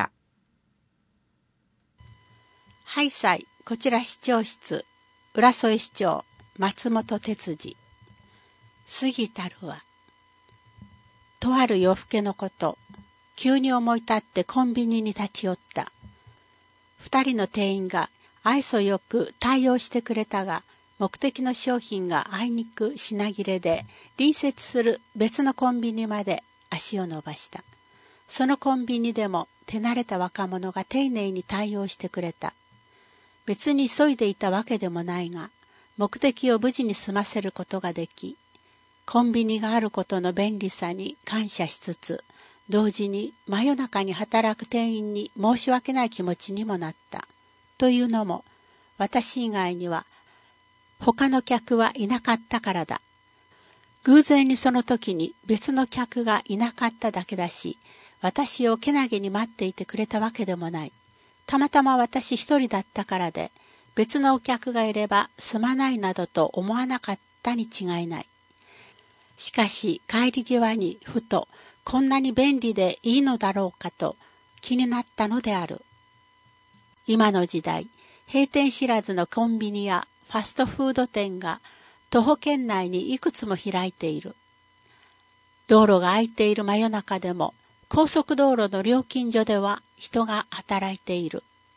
ハイサイ、こちら市長室、浦添市長、松本哲司。過ぎたるは、とある夜更けのこと、急に思い立ってコンビニに立ち寄った。二人の店員が愛想よく対応してくれたが、目的の商品があいにく品切れで、隣接する別のコンビニまで足を伸ばした。そのコンビニでも手慣れた若者が丁寧に対応してくれた。別に急いでいたわけでもないが、目的を無事に済ませることができ、コンビニがあることの便利さに感謝しつつ、同時に真夜中に働く店員に申し訳ない気持ちにもなった。というのも、私以外には他の客はいなかったからだ。偶然にその時に別の客がいなかっただけだし、私をけなげに待っていてくれたわけでもない。たまたま私一人だったからで、別のお客がいればすまないなどと思わなかったに違いない。しかし帰り際にふと、こんなに便利でいいのだろうかと気になったのである。今の時代、閉店知らずのコンビニやファストフード店が徒歩圏内にいくつも開いている。道路が空いている真夜中でも高速道路の料金所では人が働いている。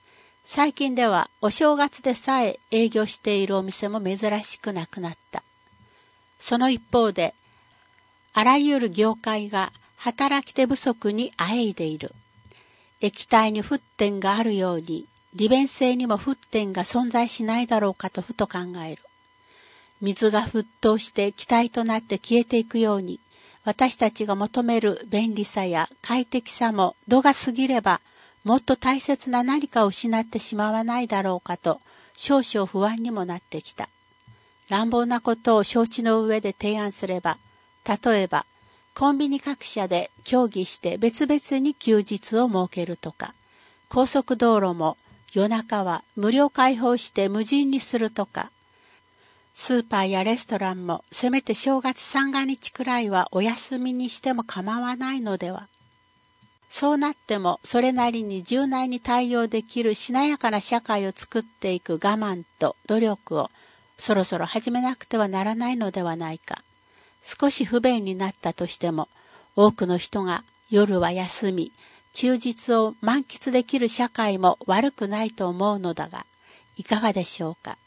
最近ではお正月でさえ営業しているお店も珍しくなくなった。その一方で、あらゆる業界が働き手不足にあえいでいる。液体に沸点があるように、利便性にも沸点が存在しないだろうかとふと考える。水が沸騰して気体となって消えていくように、私たちが求める便利さや快適さも度が過ぎれば、もっと大切な何かを失ってしまわないだろうかと、少々不安にもなってきた。乱暴なことを承知の上で提案すれば、例えば、コンビニ各社で協議して別々に休日を設けるとか、高速道路も夜中は無料開放して無人にするとか、スーパーやレストランもせめて正月三が日くらいはお休みにしても構わないのでは。そうなってもそれなりに柔軟に対応できるしなやかな社会を作っていく我慢と努力をそろそろ始めなくてはならないのではないか。少し不便になったとしても多くの人が夜は休み、休日を満喫できる社会も悪くないと思うのだが、いかがでしょうか。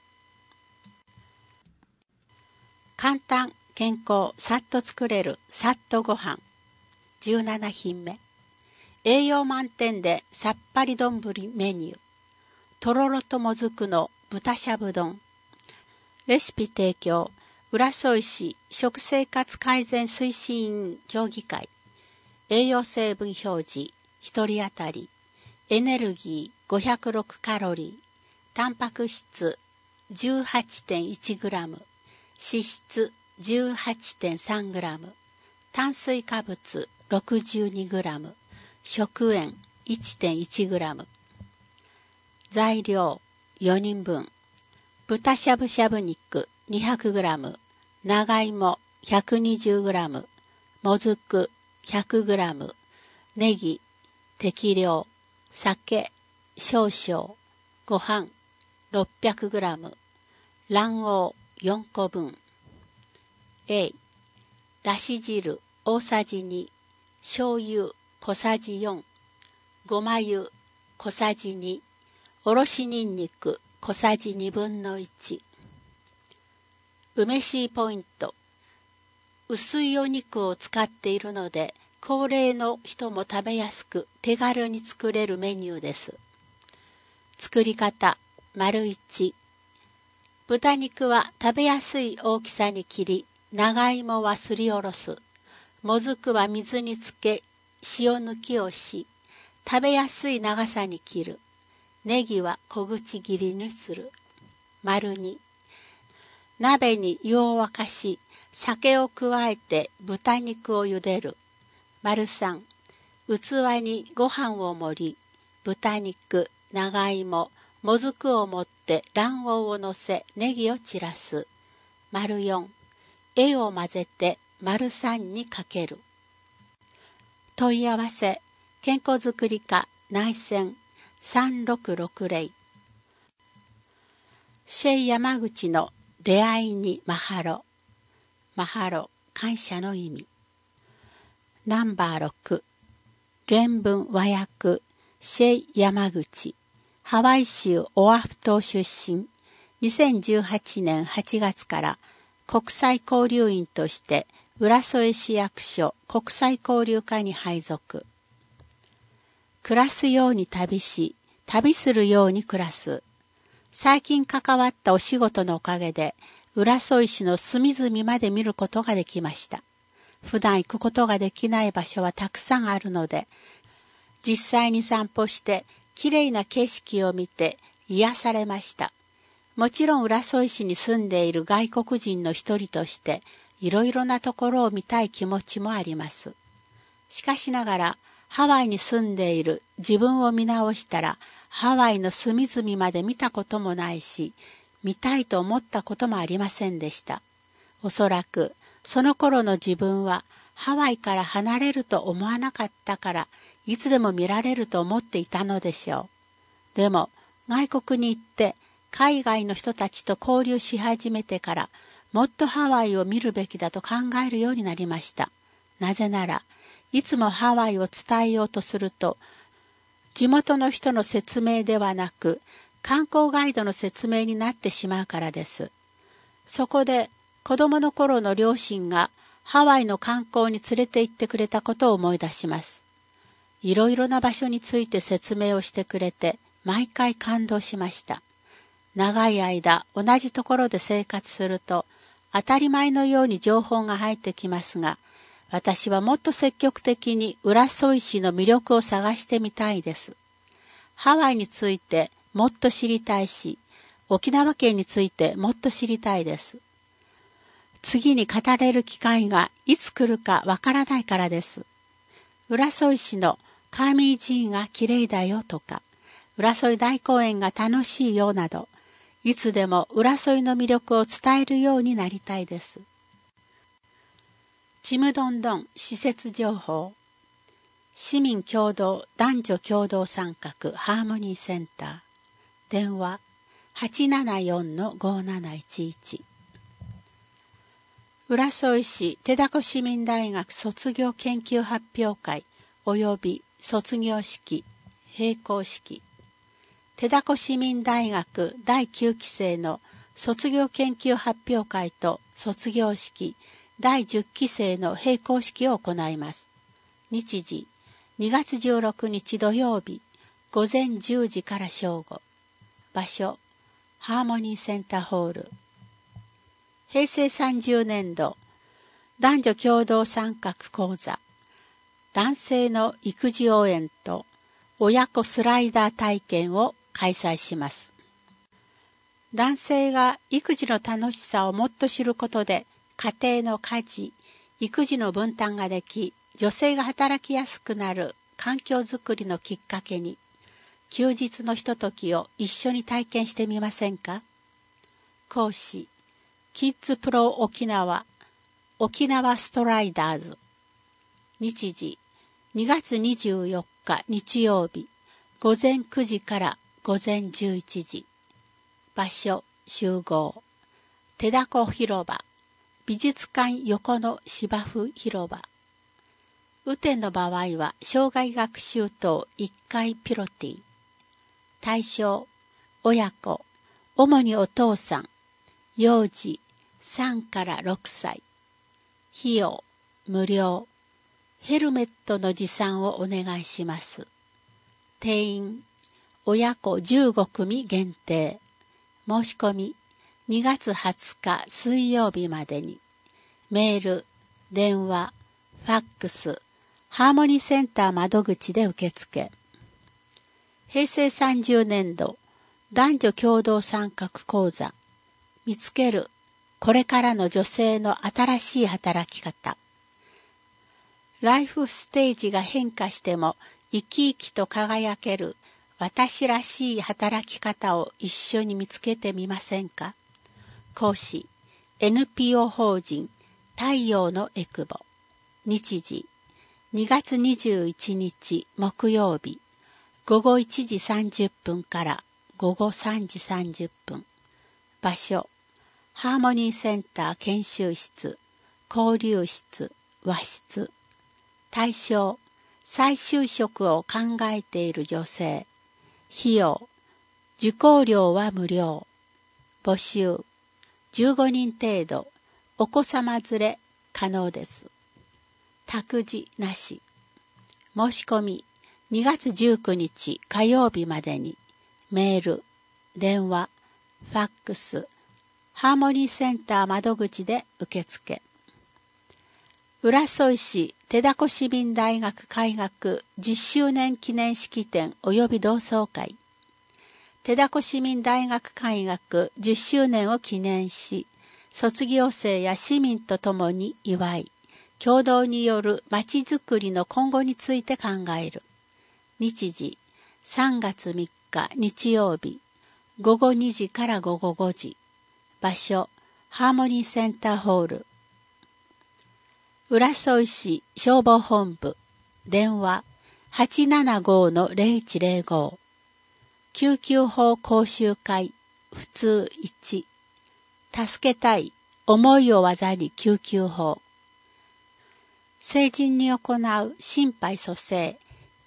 簡単、健康、さっと作れる、さっとご飯。じゅうなな品目。栄養満点でさっぱり丼メニュー。とろろともずくの豚しゃぶ丼。レシピ提供、浦添市食生活改善推進員協議会。栄養成分表示、ひとり当たり。エネルギー ごひゃくろく カロリー。タンパク質 じゅうはちてんいちグラム。脂質 じゅうはちてんさんグラム。炭水化物 ろくじゅうにグラム。食塩 いってんいちグラム。材料よにんぶん。豚しゃぶしゃぶ肉 にひゃくグラム。長芋 ひゃくにじゅうグラム。もずく ひゃくグラム。ネギ適量。酒少々。ご飯 ろっぴゃくグラム。卵黄よんこぶん。A、だし汁大さじに、醤油小さじよん、ごま油小さじに、おろしにんにく小さじにぶんのいち。梅しポイント。薄いお肉を使っているので、高齢の人も食べやすく手軽に作れるメニューです。作り方、丸いち。豚肉は食べやすい大きさに切り、長芋はすりおろす。もずくは水につけ、塩抜きをし、食べやすい長さに切る。ネギは小口切りにする。丸に。鍋に湯を沸かし、酒を加えて豚肉を茹でる。丸さん。器にご飯を盛り、豚肉、長芋、もずくを盛って卵黄をのせ、ネギを散らす。丸よん。絵を混ぜて丸さんにかける。問い合わせ、健康づくり課内線さんろくろくゼロ。シェイ山口の出会いにマハロ。マハロ、感謝の意味。ナンバーろく。原文和訳、シェイ山口。ハワイ州オアフ島出身。にせんじゅうはちねんはちがつから国際交流員として浦添市役所国際交流課に配属。暮らすように旅し、旅するように暮らす。最近関わったお仕事のおかげで、浦添市の隅々まで見ることができました。普段行くことができない場所はたくさんあるので、実際に散歩してきれいな景色を見て癒されました。もちろん浦添市に住んでいる外国人の一人として、いろいろなところを見たい気持ちもあります。しかしながら、ハワイに住んでいる自分を見直したら、ハワイの隅々まで見たこともないし、見たいと思ったこともありませんでした。おそらく、その頃の自分は、ハワイから離れると思わなかったから、いつでも見られると思っていたのでしょう。でも、外国に行って、海外の人たちと交流し始めてから、もっとハワイを見るべきだと考えるようになりました。なぜなら、いつもハワイを伝えようとすると、 地元の人の説明ではなく、観光ガイドの説明になってしまうからです。そこで子供の頃の両親がハワイの観光に連れて行ってくれたことを思い出します。いろいろな場所について説明をしてくれて、毎回感動しました。長い間同じところで生活すると、当たり前のように情報が入ってきますが、私はもっと積極的に浦添市の魅力を探してみたいです。ハワイについてもっと知りたいし、沖縄県についてもっと知りたいです。次に語れる機会がいつ来るかわからないからです。浦添市のカーミー寺院がきれいだよとか、浦添大公園が楽しいよなど、いつでも浦添の魅力を伝えるようになりたいです。ちむどんどん施設情報。市民共同男女共同参画ハーモニーセンター。電話 はちななよんのごなないちいち。浦添市手だこ市民大学卒業研究発表会及び卒業式、閉校式。手だこ市民大学だいきゅうきせいの卒業研究発表会と卒業式だいじゅっきせいの閉校式を行います。日時にがつじゅうろくにち土曜日午前じゅうじから正午。場所ハーモニーセンターホール。へいせいさんじゅうねんど男女共同参画講座、男性の育児応援と親子スライダー体験を開催します。男性が育児の楽しさをもっと知ることで、家庭の家事、育児の分担ができ、女性が働きやすくなる環境づくりのきっかけに、休日のひとときを一緒に体験してみませんか？講師、キッズプロ沖縄、沖縄ストライダーズ。日時、にがつにじゅうよっか日曜日、午前くじから午前じゅういちじ。場所、集合。手だこ広場。美術館横の芝生広場。雨天の場合は、障害学習棟いっかいピロティ。対象、親子、主にお父さん、幼児さんからろくさい。費用、無料。ヘルメットの持参をお願いします。定員、親子じゅうごくみ限定。申し込み、にがつはつか水曜日までに。メール、電話、ファックス、ハーモニーセンター窓口で受付。へいせいさんじゅうねんど男女共同参画講座、見つけるこれからの女性の新しい働き方。ライフステージが変化しても生き生きと輝ける私らしい働き方を一緒に見つけてみませんか？講師、エヌピーオー 法人太陽のエクボ。日時、にがつにじゅういちにち木曜日、ごごいちじさんじゅっぷんからごごさんじさんじゅっぷん。場所、ハーモニーセンター研修室、交流室、和室。対象、再就職を考えている女性。費用、受講料は無料。募集、じゅうごにん程度、お子様連れ可能です。託児なし。申し込み、にがつじゅうくにち火曜日までに。メール、電話、ファックス、ハーモニーセンター窓口で受付。浦添市手だこ市民大学開学じゅっしゅうねん記念式典及び同窓会。手だこ市民大学開学じゅっしゅうねんを記念し、卒業生や市民と共に祝い、共同によるまちづくりの今後について考える。日時、さんがつみっか日曜日、ごごにじからごごごじ。場所、ハーモニーセンターホール。浦添市消防本部。電話、はちななごのゼロいちゼロご。救急法講習会、普通いち。助けたい、思いを技に救急法。成人に行う心肺蘇生、エ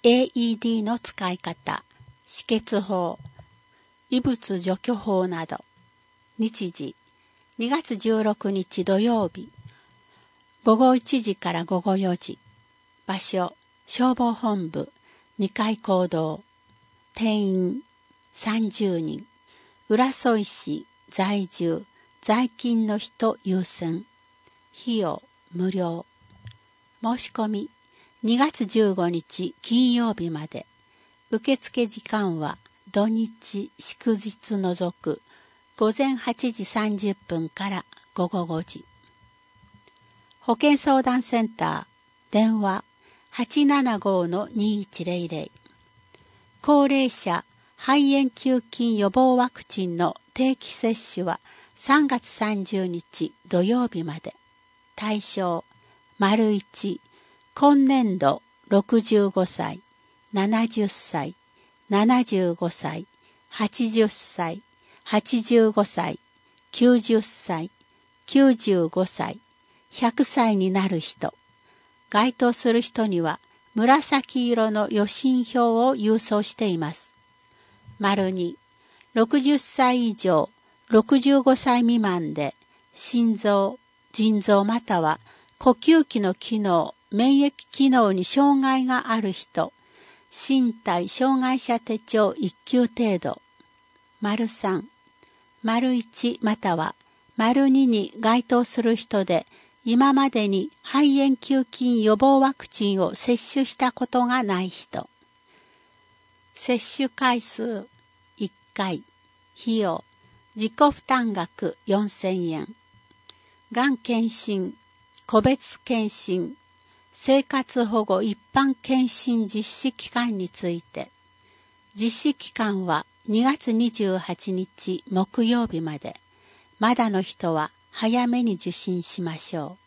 エーイーディー の使い方、止血法、異物除去法など。日時、にがつじゅうろくにち土曜日、ごごいちじからごごよじ。場所、消防本部、にかい講堂。定員、さんじゅうにん。浦添市在住、在勤の人優先。費用、無料。申し込み、にがつじゅうごにち金曜日まで。受付時間は土日祝日除くごぜんはちじさんじゅっぷんからごごごじ。保健相談センター電話 はちななごのにいちぜろぜろ。高齢者肺炎球菌予防ワクチンの定期接種はさんがつさんじゅうにち土曜日まで。対象、丸いち、今年度ろくじゅうごさい、ななじゅっさい、ななじゅうごさい、はちじゅっさい、はちじゅうごさい、きゅうじゅっさい、きゅうじゅうごさい、ひゃくさいになる人。該当する人には紫色の予診票を郵送しています。丸に、ろくじゅっさい以上、ろくじゅうごさい未満で、心臓、腎臓または呼吸器の機能、免疫機能に障害がある人、身体障害者手帳いっきゅう程度。丸さん、丸いちまたは丸にに該当する人で、今までに肺炎球菌予防ワクチンを接種したことがない人。接種回数いっかい。費用、自己負担額よんせんえん。がん検診、個別検診、生活保護一般検診実施期間について。実施期間はにがつにじゅうはちにち木曜日まで。まだの人は早めに受診しましょ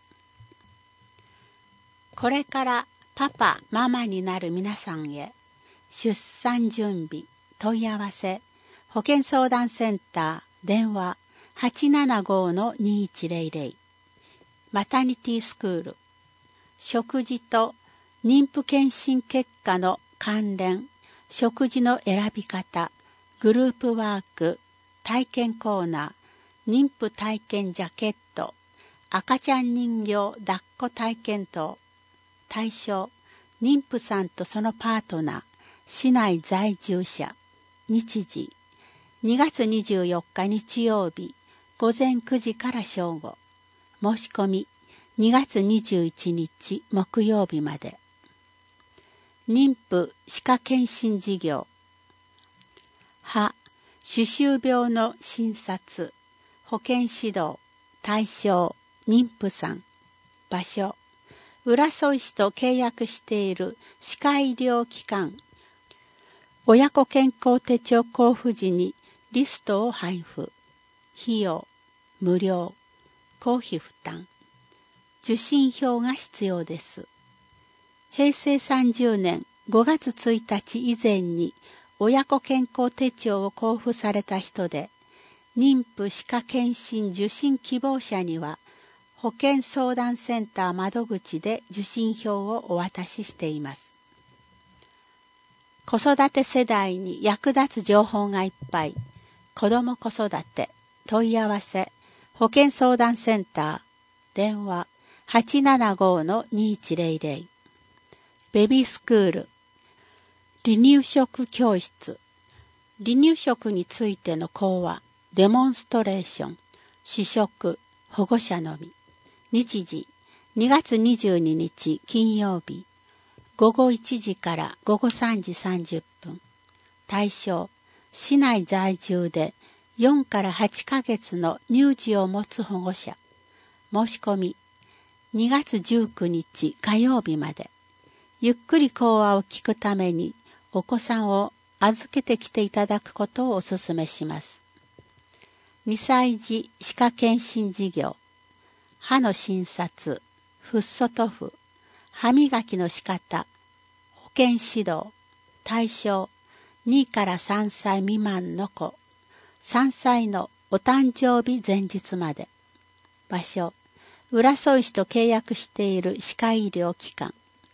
う。これからパパ、ママになる皆さんへ。出産準備、問い合わせ、保健相談センター、電話 はちななごのにいちぜろぜろ。マタニティスクール。食事と妊婦検診結果の関連、食事の選び方、グループワーク、体験コーナー、妊婦体験ジャケット、赤ちゃん人形抱っこ体験等。対象、妊婦さんとそのパートナー、市内在住者。日時、にがつにじゅうよっか日曜日、ごぜんくじから正午。申し込み、にがつにじゅういちにち木曜日まで。妊婦歯科検診事業。歯、歯周病の診察、保健指導、対象、妊婦さん。場所、浦添市と契約している歯科医療機関。親子健康手帳交付時にリストを配布。費用、無料、公費負担。受診票が必要です。へいせいさんじゅうねんごがつついたち以前に親子健康手帳を交付された人で、妊婦歯科検診受診希望者には、保健相談センター窓口で受診票をお渡ししています。子育て世代に役立つ情報がいっぱい。子ども子育て、問い合わせ、保健相談センター、電話 はちななごのにいちぜろぜろ。ベビースクール、離乳食教室、離乳食についての講話、デモンストレーション、試食、保護者のみ。日時、にがつにじゅうににち金曜日、ごごいちじからごごさんじさんじゅっぷん。対象、市内在住でよんからはちかげつの乳児を持つ保護者。申し込み、にがつじゅうくにち火曜日まで。ゆっくり講話を聞くためにお子さんを預けてきていただくことをお勧めします。にさい児歯科検診事業、歯の診察、フッ素塗布、歯磨きの仕方、保健指導、対象、にからさんさい未満の子、さんさいのお誕生日前日まで。場所、浦添市と契約している歯科医療機関。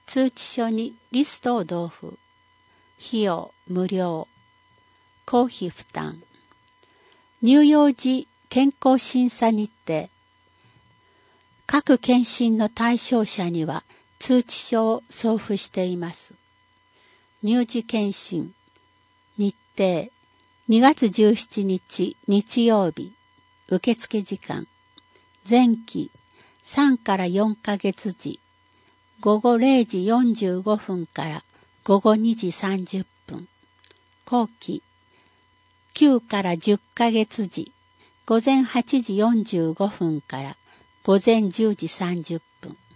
通知書にリストを同封。費用無料。公費負担。乳幼児健康審査日程。各検診の対象者には通知書を送付しています。乳児検診。日程。にがつじゅうしちにち日曜日。受付時間。前期さんからよんかげつ時。ごごれいじよんじゅうごふんからごごにじさんじゅっぷん。後期きゅうからじゅっかげつ時。ごぜんはちじよんじゅうごふんからごぜんじゅうじさんじゅっぷん。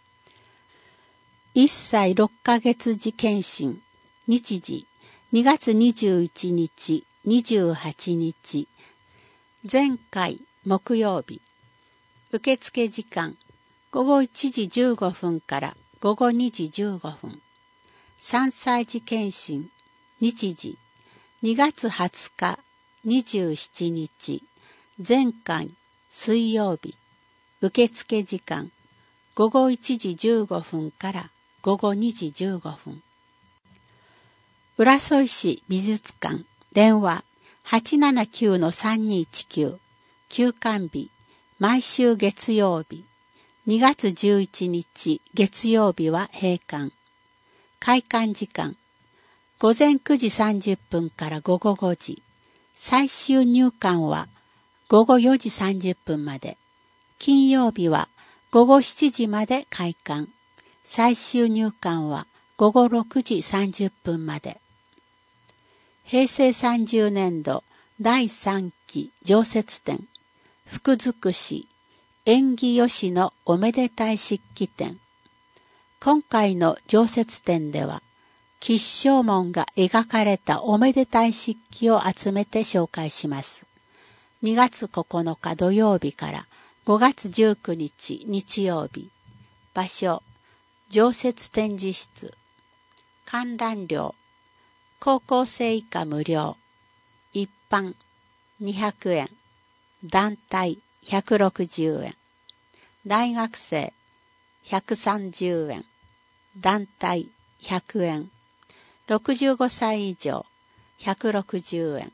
いっさいろっかげつ時検診。日時にがつにじゅういちにちにじゅうはちにち。前回木曜日。受付時間ごごいちじじゅうごふんからごごにじじゅうごふん。さんさい児検診。日時にがつはつかにじゅうしちにち。前回水曜日。受付時間ごごいちじじゅうごふんからごごにじじゅうごふん。浦添市美術館。電話 はちななきゅうのさんにいちきゅう。休館日毎週月曜日。にがつじゅういちにち月曜日は閉館。開館時間ごぜんくじさんじゅっぷんからごごごじ。最終入館はごごよじさんじゅっぷんまで。金曜日はごごしちじまで開館。最終入館はごごろくじさんじゅっぷんまで。へいせいさんじゅうねんどだいさんき常設展。福尽くし縁起よしのおめでたい漆器展。今回の常設展では吉祥門が描かれたおめでたい漆器を集めて紹介します。にがつここのか土曜日からごがつじゅうくにち日曜日。場所常設展示室。観覧料高校生以下無料。一般にひゃくえん。団体ひゃくろくじゅうえん。大学生ひゃくさんじゅうえん。団体ひゃくえん。ろくじゅうごさい以上ひゃくろくじゅうえん。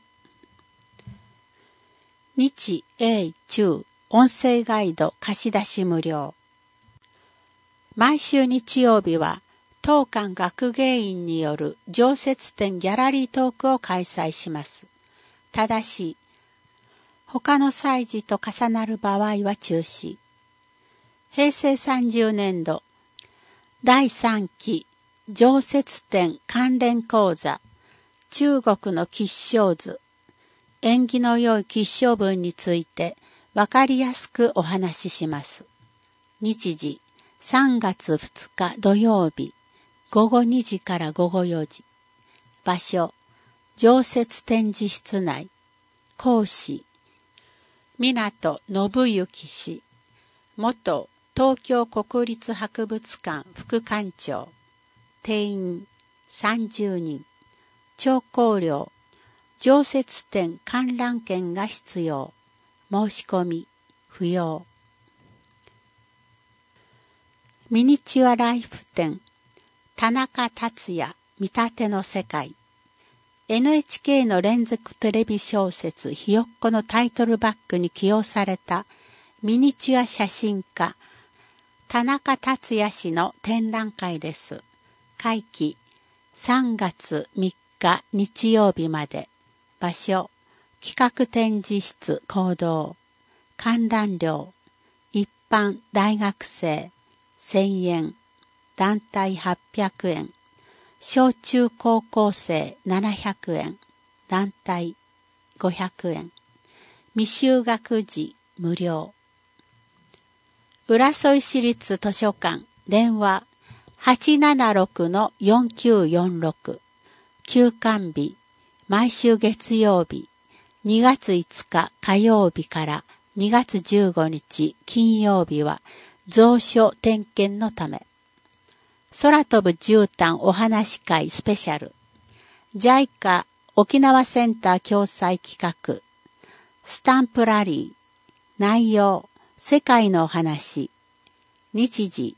日英中音声ガイド貸し出し無料。毎週日曜日は当館学芸員による常設展ギャラリートークを開催します。ただし他の祭事と重なる場合は中止。へいせいさんじゅうねんどだいさんき常設展関連講座中国の吉祥図縁起の良い吉祥文についてわかりやすくお話しします。日時さんがつふつか土曜日ごごにじからごごよじ。場所常設展示室内。講師港信之氏。元東京国立博物館副館長。定員さんじゅうにん。聴講料常設展観覧券が必要。申し込み不要。ミニチュアライフ展田中達也見立ての世界。エヌエイチケー の連続テレビ小説ひよっこのタイトルバックに起用されたミニチュア写真家田中達也氏の展覧会です。会期さんがつみっか日曜日まで。場所企画展示室講堂。観覧料一般大学生せんえん。団体はっぴゃくえん。小中高校生ななひゃくえん。団体ごひゃくえん。未就学児無料。浦添市立図書館電話 はちななろくのよんきゅうよんろく。休館日毎週月曜日にがついつか火曜日からにがつじゅうごにち金曜日は蔵書点検のため。空飛ぶ絨毯お話会スペシャル。ジャイカ 沖縄センター共催企画。スタンプラリー。内容世界のお話。日時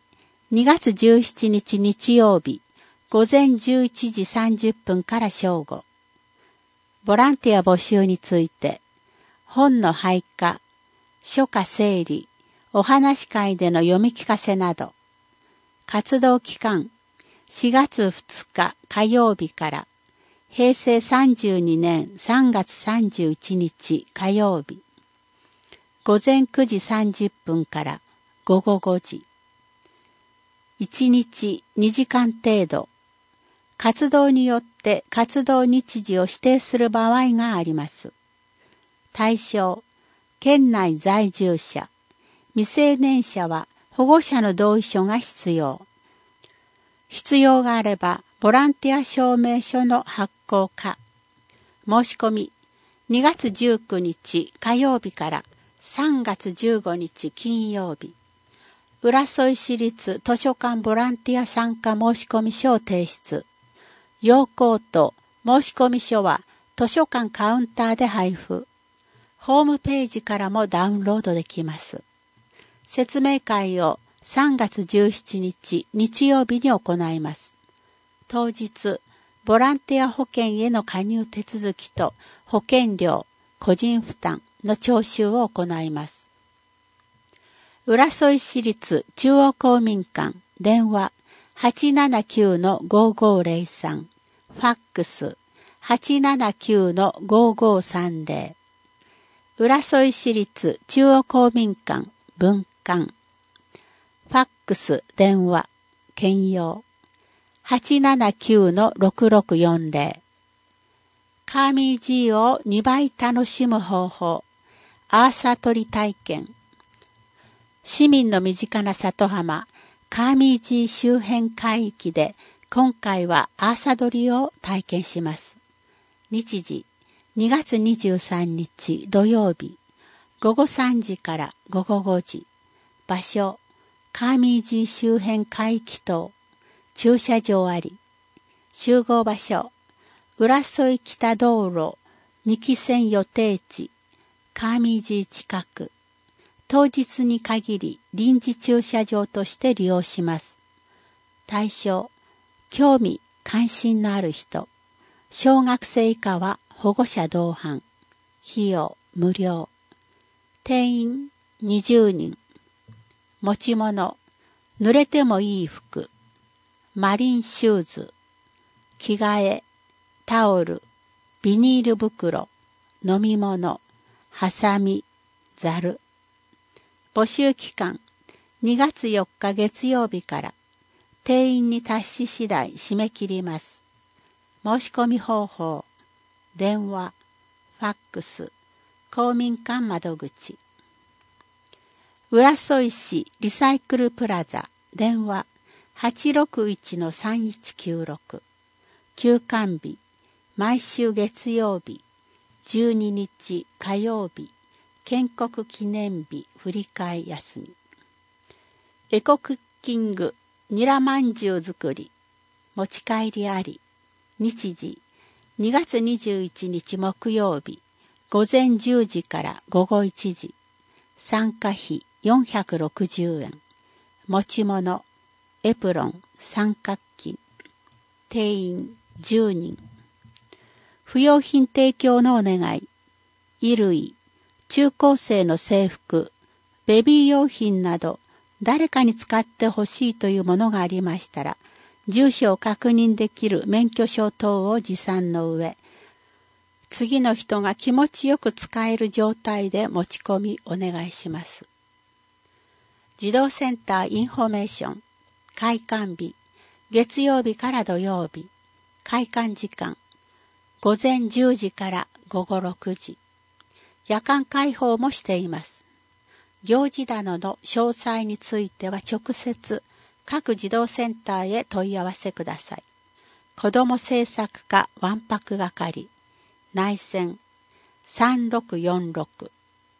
にがつじゅうしちにち日曜日、午前じゅういちじさんじゅっぷんから正午。ボランティア募集について、本の配下、書家整理、お話会での読み聞かせなど、活動期間、しがつふつか火曜日からへいせいさんじゅうにねんさんがつさんじゅういちにち火曜日、午前くじさんじゅっぷんから午後ごじ、いちにちにじかん程度、活動によって活動日時を指定する場合があります。対象、県内在住者、未成年者は保護者の同意書が必要。必要があれば、ボランティア証明書の発行か。申し込み、にがつじゅうくにち火曜日からさんがつじゅうごにち金曜日。浦添市立図書館ボランティア参加申込書を提出。要項と申込書は図書館カウンターで配布。ホームページからもダウンロードできます。説明会をさんがつじゅうしちにち日曜日に行います。当日、ボランティア保険への加入手続きと保険料、個人負担の徴収を行います。浦添市立中央公民館電話 はちななきゅうのごーごーぜろさん ファックス はちななきゅうのごーごーさんぜろ 浦添市立中央公民館文館ファックス電話兼用 はちななきゅうのろくろくよんぜろ カーミー G をにばい楽しむ方法アーサ取り体験市民の身近な里浜カーミー G 周辺海域で今回はアーサ取りを体験します。日時にがつにじゅうさんにち土曜日ごごさんじからごごごじ場所カーミー G 周辺海域等駐車場あり集合場所浦添北道路にき線予定地カーミー G 近く当日に限り臨時駐車場として利用します。対象、興味・関心のある人、小学生以下は保護者同伴、費用無料、定員にじゅうにん、持ち物、濡れてもいい服、マリンシューズ、着替え、タオル、ビニール袋、飲み物、ハサミ、ザル、募集期間にがつよっか月曜日から定員に達し次第締め切ります。申し込み方法、電話、ファックス、公民館窓口。浦添市リサイクルプラザ、電話 はちろくいちのさんいちきゅうろく。休館日、毎週月曜日、じゅうににち火曜日、建国記念日振り替え休み。エコクッキングニラまんじゅう作り持ち帰りあり。日時にがつにじゅういちにち木曜日午前じゅうじから午後いちじ。参加費よんひゃくろくじゅうえん。持ち物エプロン三角巾。定員じゅうにん。不用品提供のお願い。衣類中高生の制服、ベビー用品など誰かに使ってほしいというものがありましたら、住所を確認できる免許証等を持参の上、次の人が気持ちよく使える状態で持ち込みお願いします。児童センターインフォメーション、開館日、月曜日から土曜日、開館時間、午前じゅうじから午後ろくじ。夜間開放もしています。行事などの詳細については直接各児童センターへ問い合わせください。子ども政策課わんぱく係内線さんろくよんろく。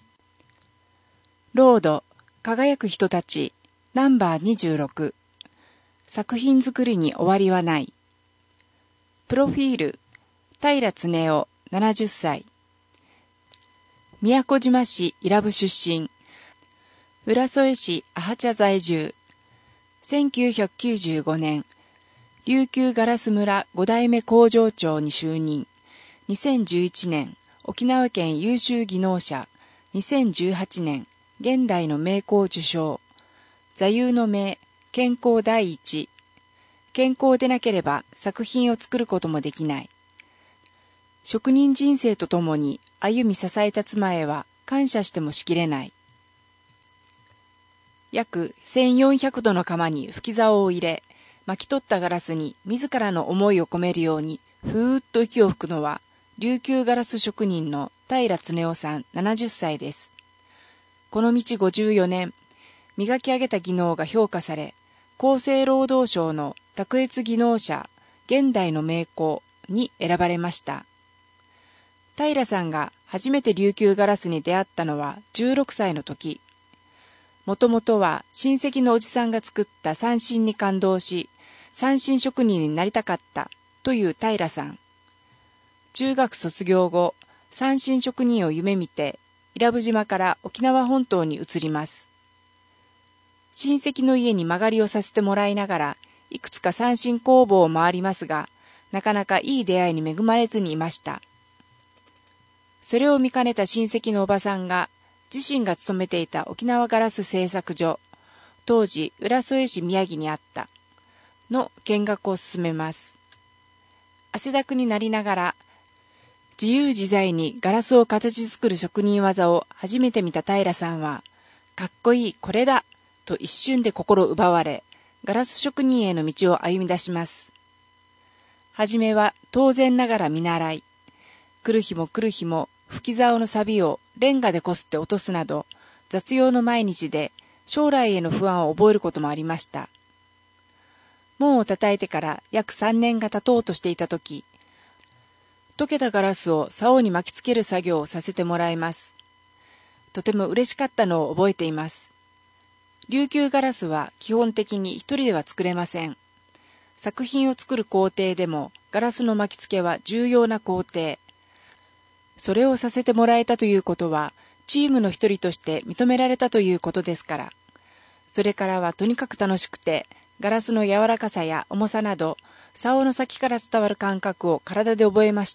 ロード輝く人たちナンバーにじゅうろく。作品作りに終わりはない。プロフィール平恒夫ななじゅっさい。宮古島市伊良部出身。浦添市阿波茶在住。 せんきゅうひゃくきゅうじゅうごねん、琉球ガラス村ご代目工場長に就任。にせんじゅういちねん、沖縄県優秀技能者。にせんじゅうはちねん、現代の名工受賞。座右の銘、健康第一。健康でなければ作品を作ることもできない。職人人生とともに歩み支えた妻へは感謝してもしきれない。約せんよんひゃくどの窯に吹き竿を入れ、巻き取ったガラスに自らの思いを込めるようにふーっと息を吹くのは、琉球ガラス職人の平恒夫さんななじゅっさいです。この道ごじゅうよねん、磨き上げた技能が評価され、厚生労働省の卓越技能者現代の名工に選ばれました。平さんが初めて琉球ガラスに出会ったのはじゅうろくさいの時。もともとは親戚のおじさんが作った三線に感動し、三線職人になりたかったという平さん。中学卒業後、三線職人を夢見て、伊良部島から沖縄本島に移ります。親戚の家に間借りをさせてもらいながら、いくつか三線工房を回りますが、なかなかいい出会いに恵まれずにいました。それを見かねた親戚のおばさんが、自身が勤めていた沖縄ガラス製作所、当時浦添市宮城にあった、の見学を進めます。汗だくになりながら、自由自在にガラスを形作る職人技を初めて見た平さんは、かっこいい、これだと一瞬で心奪われ、ガラス職人への道を歩み出します。はじめは当然ながら見習い、来る日も来る日も吹き竿の錆をレンガでこすって落とすなど、雑用の毎日で将来への不安を覚えることもありました。門を叩いてから約さんねんが経とうとしていたとき、溶けたガラスを竿に巻きつける作業をさせてもらいます。とても嬉しかったのを覚えています。琉球ガラスは基本的に一人では作れません。作品を作る工程でもガラスの巻き付けは重要な工程。それをさせてもらえたということは、チームの一人として認められたということですから。それからはとにかく楽しくて、ガラスの柔らかさや重さなど、竿の先から伝わる感覚を体で覚えました。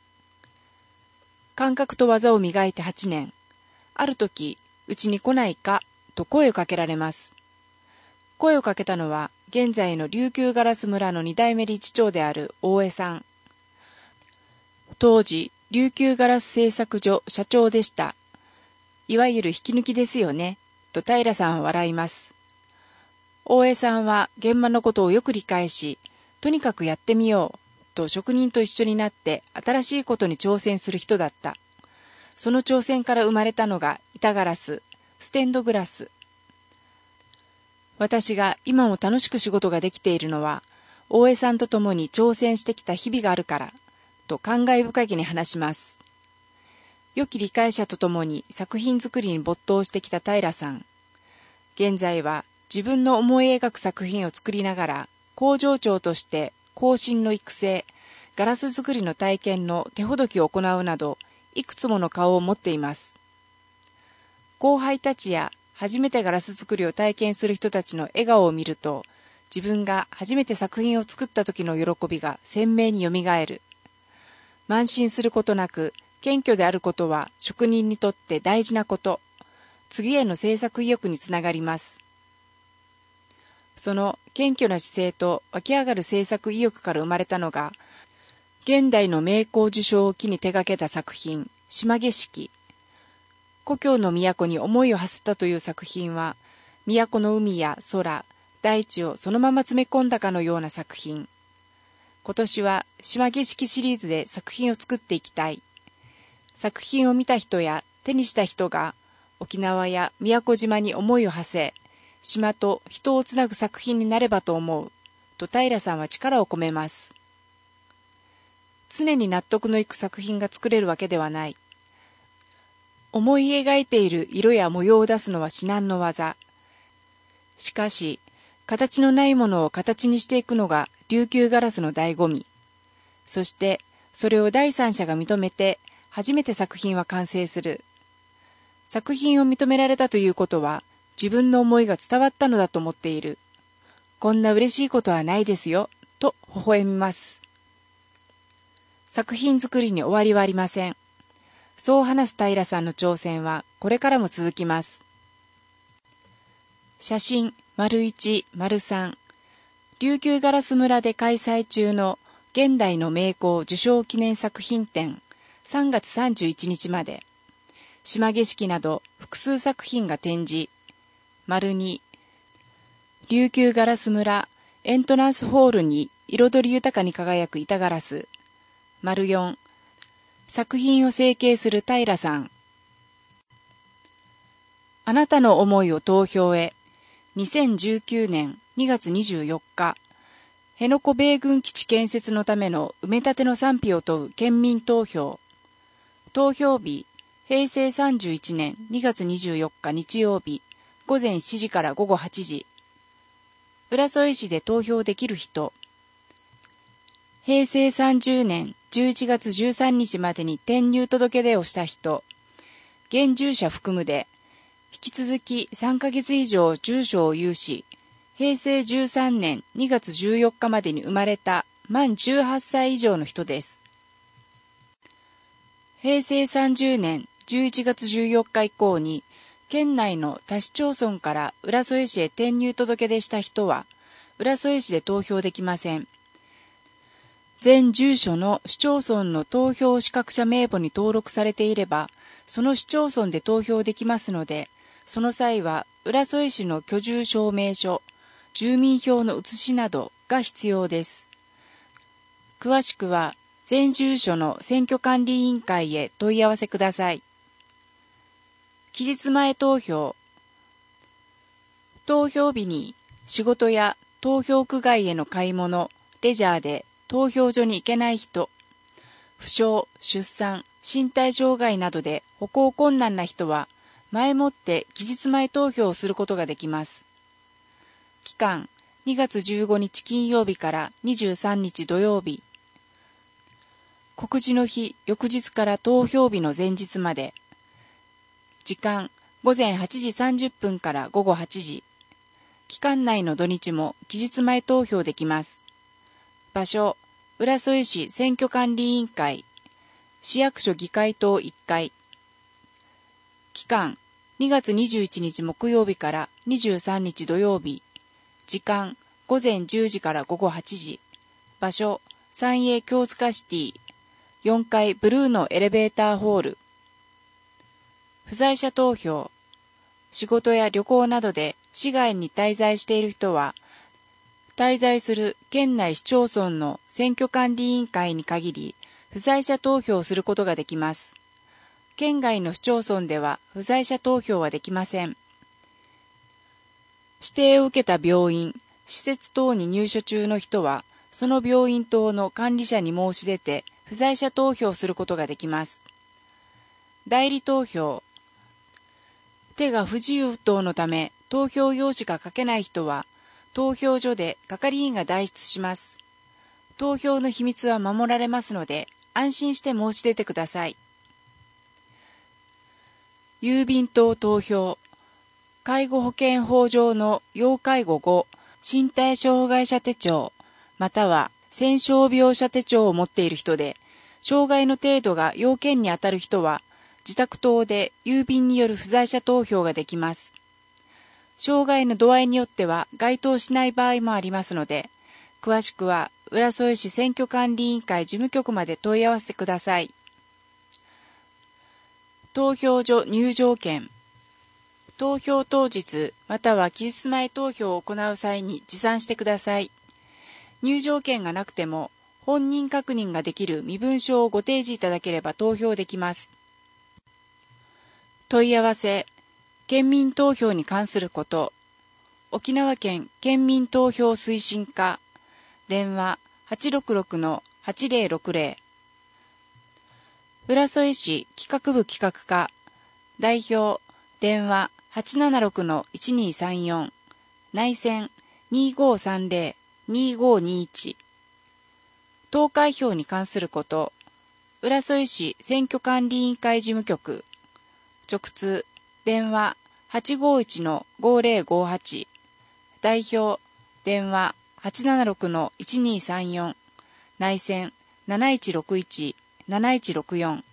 感覚と技を磨いてはちねん。ある時、うちに来ないかと声をかけられます。声をかけたのは、現在の琉球ガラス村のに代目理事長である大江さん。当時、琉球ガラス製作所社長でした。いわゆる引き抜きですよね、と平さんは笑います。大江さんは現場のことをよく理解し、とにかくやってみよう、と職人と一緒になって新しいことに挑戦する人だった。その挑戦から生まれたのが板ガラス、ステンドグラス。私が今も楽しく仕事ができているのは、大江さんと共に挑戦してきた日々があるから、と感慨深げに話します。良き理解者と共に作品作りに没頭してきた平さん。現在は自分の思い描く作品を作りながら、工場長として後進の育成、ガラス作りの体験の手ほどきを行うなど、いくつもの顔を持っています。後輩たちや初めてガラス作りを体験する人たちの笑顔を見ると、自分が初めて作品を作った時の喜びが鮮明によみがえる。慢心することなく、謙虚であることは職人にとって大事なこと。次への制作意欲につながります。その謙虚な姿勢と湧き上がる制作意欲から生まれたのが、現代の名工受賞を機に手掛けた作品、島景色。故郷の都に思いを馳せたという作品は、都の海や空、大地をそのまま詰め込んだかのような作品。今年は島景色シリーズで作品を作っていきたい。作品を見た人や手にした人が沖縄や宮古島に思いを馳せ、島と人をつなぐ作品になればと思う、と平さんは力を込めます。常に納得のいく作品が作れるわけではない。思い描いている色や模様を出すのは至難の業。しかし、形のないものを形にしていくのが琉球ガラスの醍醐味。そして、それを第三者が認めて、初めて作品は完成する。作品を認められたということは、自分の思いが伝わったのだと思っている。 こんな嬉しいことはないですよ、と微笑みます。作品作りに終わりはありません。そう話す平さんの挑戦はこれからも続きます。写真丸いち、丸さん、琉球ガラス村で開催中の現代の名工受賞記念作品展さんがつさんじゅういちにちまで、島景色など複数作品が展示。丸に、琉球ガラス村エントランスホールに彩り豊かに輝く板ガラス。丸よん、作品を成形する平さん。あなたの思いを投票へ。にせんじゅうきゅうねんにがつにじゅうよっか、辺野古米軍基地建設のための埋め立ての賛否を問う県民投票。投票日、へいせいさんじゅういちねんにがつにじゅうよっか日曜日、ごぜんしちじからごごはちじ。浦添市で投票できる人。へいせいさんじゅうねんじゅういちがつじゅうさんにちまでに転入届出をした人。現住者含むで、引き続きさんかげつ以上住所を有し、へいせいじゅうさんねんにがつじゅうよっかまでに生まれた満じゅうはっさい以上の人です。へいせいさんじゅうねんじゅういちがつじゅうよっか以降に、県内の他市町村から浦添市へ転入届出した人は、浦添市で投票できません。全住所の市町村の投票資格者名簿に登録されていれば、その市町村で投票できますので、その際は浦添市の居住証明書、住民票の写しなどが必要です。詳しくは全住所の選挙管理委員会へ問い合わせください。期日前投票。投票日に仕事や投票区外への買い物、レジャーで投票所に行けない人、負傷、出産、身体障害などで歩行困難な人は、前もって期日前投票をすることができます。期間、にがつじゅうごにち金曜日からにじゅうさんにち土曜日。告示の日、翌日から投票日の前日まで。時間、ごぜんはちじさんじゅっぷんからごごはちじ。期間内の土日も期日前投票できます。場所、浦添市選挙管理委員会、市役所議会棟いっかい。期間、にがつにじゅういちにち木曜日からにじゅうさんにち土曜日。時間、ごぜんじゅうじからごごはちじ。場所、三栄京塚シティ。よんかいブルーのエレベーターホール。不在者投票。仕事や旅行などで市外に滞在している人は、滞在する県内市町村の選挙管理委員会に限り、不在者投票をすることができます。県外の市町村では不在者投票はできません。指定を受けた病院、施設等に入所中の人は、その病院等の管理者に申し出て、不在者投票することができます。代理投票。手が不自由等のため、投票用紙が書けない人は、投票所で係員が代筆します。投票の秘密は守られますので、安心して申し出てください。郵便等投票。介護保険法上の要介護後、身体障害者手帳、または戦傷病者手帳を持っている人で、障害の程度が要件にあたる人は、自宅等で郵便による不在者投票ができます。障害の度合いによっては該当しない場合もありますので、詳しくは浦添市選挙管理委員会事務局まで問い合わせください。投票所入場券。投票当日または期日前投票を行う際に持参してください。入場券がなくても本人確認ができる身分証をご提示いただければ投票できます。問い合わせ。県民投票に関すること。沖縄県県民投票推進課。電話 はちろくろくのはちぜろろくぜろ。浦添市企画部企画課。代表。電話 はちななろくのいちにさんよん。内線 にごさんぜろにごにいち。投開票に関すること。浦添市選挙管理委員会事務局。直通。電話 はちごいちのごぜろごはち。代表電話 はちななろくのいちにさんよん、内線 なないちろくいちなないちろくよん。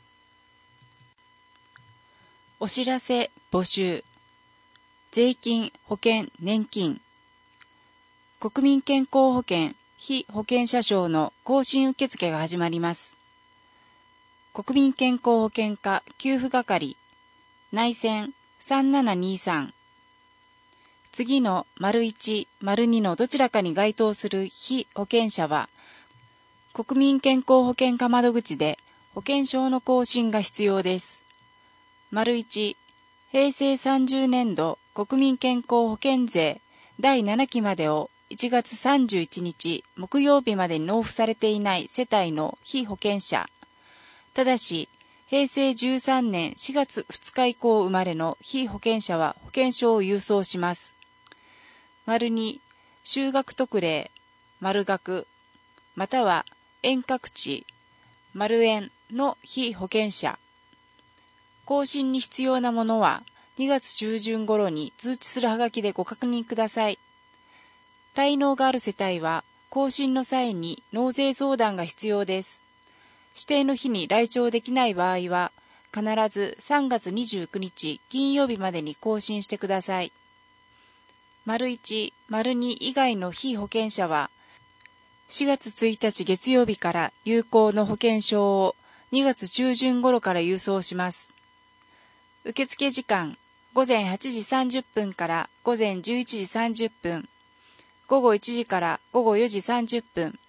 お知らせ募集。税金、保険、年金。国民健康保険被保険者証の更新受付が始まります。国民健康保険課給付係、内線さんななにさん。次の丸いち、丸にのどちらかに該当する被保険者は、国民健康保険課窓口で保険証の更新が必要です。丸いち、平成さんじゅうねんど国民健康保険税だいななきまでをいちがつさんじゅういちにち木曜日までに納付されていない世帯の被保険者、ただし平成じゅうさんねんしがつふつか以降生まれの被保険者は保険証を郵送します。丸に、就学特例、丸学、または遠隔地、丸円の被保険者。更新に必要なものはにがつちゅうじゅん頃に通知するはがきでご確認ください。滞納がある世帯は更新の際に納税相談が必要です。指定の日に来庁できない場合は必ずさんがつにじゅうくにち金曜日までに更新してください。丸いち、丸に以外の被保険者はしがつついたち月曜日から有効の保険証をにがつちゅうじゅん頃から郵送します。受付時間ごぜんはちじさんじゅっぷんからごぜんじゅういちじさんじゅっぷん、ごごいちじからごごよじさんじゅっぷん。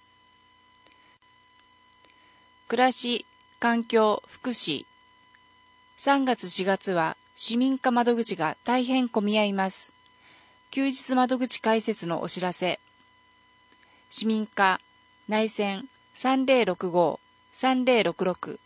暮らし、環境、福祉。さんがつしがつは市民課窓口が大変混み合います。休日窓口開設のお知らせ。市民課内線さんぜろろくご、さんぜろろくろく。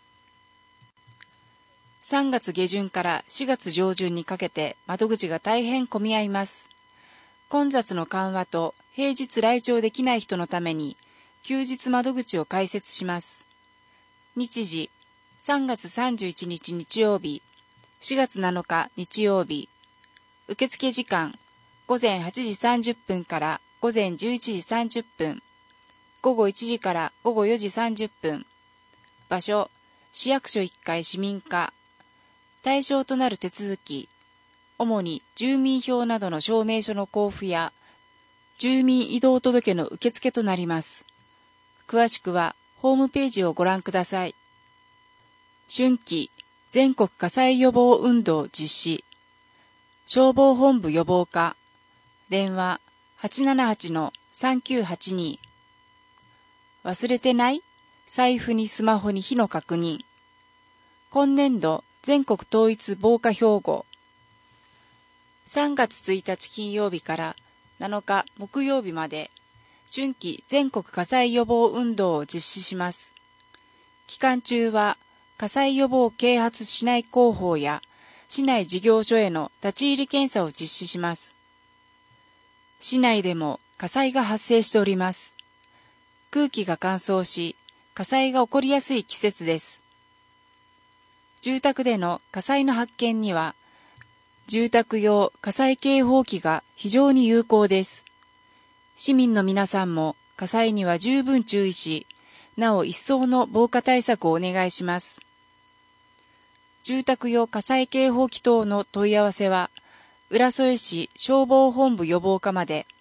さんがつげじゅんからしがつじょうじゅんにかけて窓口が大変混み合います。混雑の緩和と平日来庁できない人のために休日窓口を開設します。日時さんがつさんじゅういちにち日曜日、しがつなのか日曜日。受付時間ごぜんはちじさんじゅっぷんからごぜんじゅういちじさんじゅっぷん、ごごいちじからごごよじさんじゅっぷん。場所市役所いっかい市民課。対象となる手続き、主に住民票などの証明書の交付や住民移動届の受付となります。詳しくはホームページをご覧ください。春季全国火災予防運動実施。消防本部予防課。電話 はちななはちのさんきゅうはちに。忘れてない？財布にスマホに火の確認。今年度全国統一防火標語。さんがつついたち金曜日からなのか木曜日まで春季全国火災予防運動を実施します。期間中は火災予防啓発市内広報や市内事業所への立ち入り検査を実施します。市内でも火災が発生しております。空気が乾燥し、火災が起こりやすい季節です。住宅での火災の発見には、住宅用火災警報器が非常に有効です。市民の皆さんも火災には十分注意し、なお一層の防火対策をお願いします。住宅用火災警報器等の問い合わせは、浦添市消防本部予防課まで。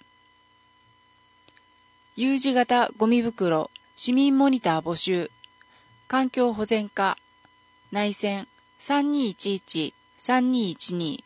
有事型ゴミ袋市民モニター募集。環境保全課内線さんにいちいちさんにいちに。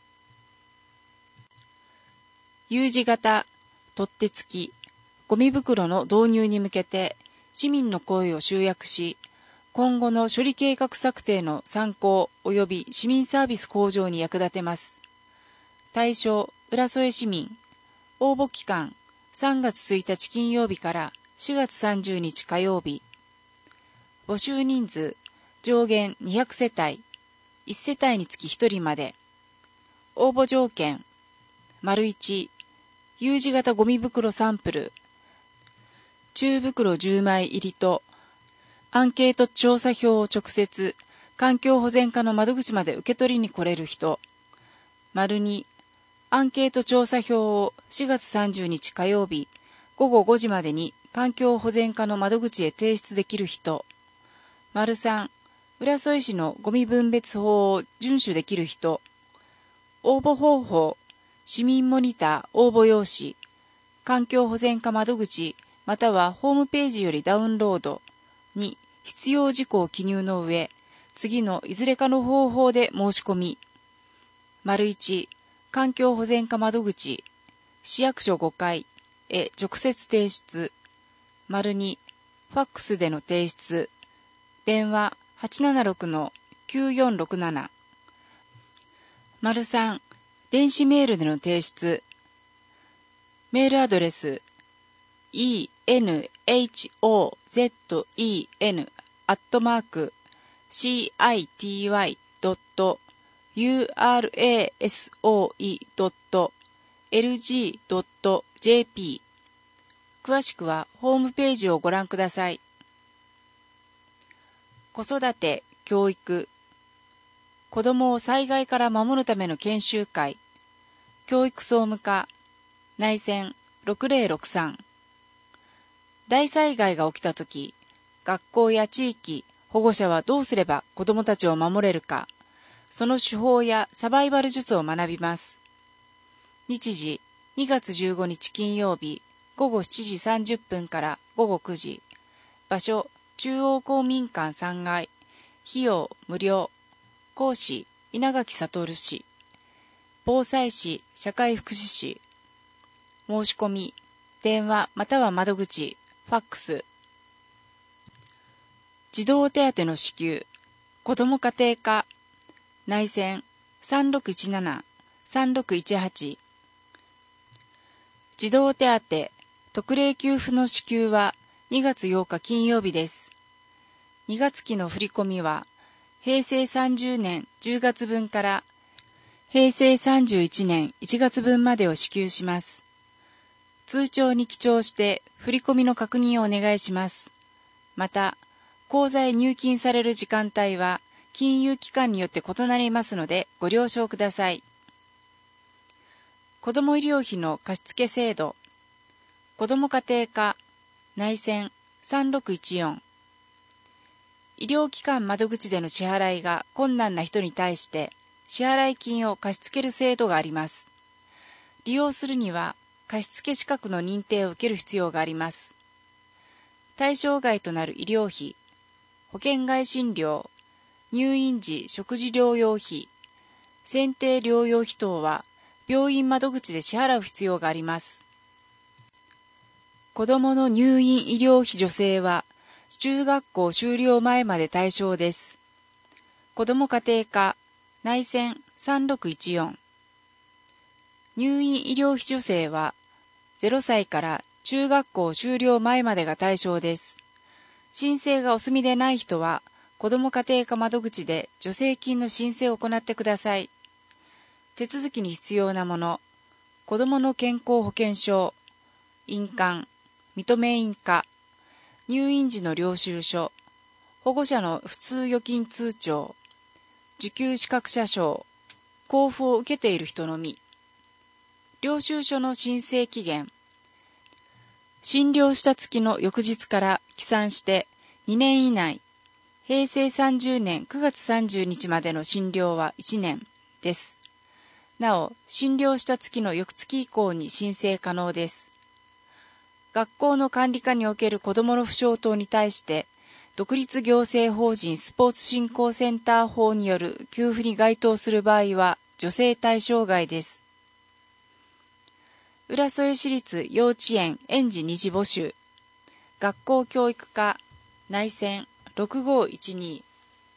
有事型取っ手付きゴミ袋の導入に向けて市民の声を集約し、今後の処理計画策定の参考及び市民サービス向上に役立てます。対象浦添市民。応募期間さんがつついたち金曜日からしがつさんじゅうにち火曜日。募集人数上限にひゃくせたい、いちせたいにつきひとりまで。応募条件丸いち、有事型ゴミ袋サンプル中袋じゅうまい入りとアンケート調査票を直接環境保全課の窓口まで受け取りに来れる人。丸に、 アンケート調査票をしがつさんじゅうにち火曜日ごごごじまでに環境保全課の窓口へ提出できる人。丸さん、浦添市のゴミ分別法を遵守できる人。応募方法、市民モニター応募用紙、環境保全課窓口またはホームページよりダウンロード。に、必要事項を記入の上、次のいずれかの方法で申し込み。丸いち、環境保全課窓口、市役所ごかいへ直接提出。丸に、ファックスでの提出。電話はちななろくのきゅうよんろくなな。丸さん、電子メールでの提出。メールアドレス イーエヌエイチオーゼットイーエヌ アットマーク シーアイティーワイ ドット ユーアールエーエスオーイー ドット エルジー ドット ジェーピー。詳しくはホームページをご覧ください。子育て、教育、子どもを災害から守るための研修会、教育総務課、内線ろくぜろろくさん。大災害が起きたとき、学校や地域、保護者はどうすれば子どもたちを守れるか、その手法やサバイバル術を学びます。日時、にがつじゅうごにち金曜日、ごごしちじさんじゅっぷんからごごくじ。場所、中央公民館さんがい。費用、無料。講師、稲垣悟氏。防災士、社会福祉士。申し込み、電話または窓口、ファックス。児童手当の支給、子ども家庭課、内線さんろくいちなな さんろくいちはち。児童手当、特例給付の支給はにがつようか金曜日です。にがつ期の振り込みは、へいせいさんじゅうねんじゅうがつぶんからへいせいさんじゅういちねんいちがつぶんまでを支給します。通帳に記帳して振り込みの確認をお願いします。また、口座へ入金される時間帯は金融機関によって異なりますのでご了承ください。子ども医療費の貸付制度、子ども家庭課、内線さんろくいちよん。医療機関窓口での支払いが困難な人に対して支払金を貸し付ける制度があります。利用するには貸付資格の認定を受ける必要があります。対象外となる医療費、保険外診療、入院時食事療養費、選定療養費等は病院窓口で支払う必要があります。子どもの入院医療費助成は中学校修了前まで対象です。子ども家庭課、内線さんろくいちよん。入院医療費助成はゼロさいから中学校修了前までが対象です。申請がお済みでない人は子ども家庭課窓口で助成金の申請を行ってください。手続きに必要なもの、子どもの健康保険証、印鑑、認め印課、入院時の領収書、保護者の普通預金通帳、受給資格者証、交付を受けている人のみ。領収書の申請期限、診療した月の翌日から起算してにねん以内、へいせいさんじゅうねんくがつさんじゅうにちまでの診療はいちねんです。なお、診療した月の翌月以降に申請可能です。学校の管理下における子どもの負傷等に対して、独立行政法人スポーツ振興センター法による給付に該当する場合は助成対象外です。浦添市立幼稚園園児二次募集、学校教育課、内線ろくごいちに。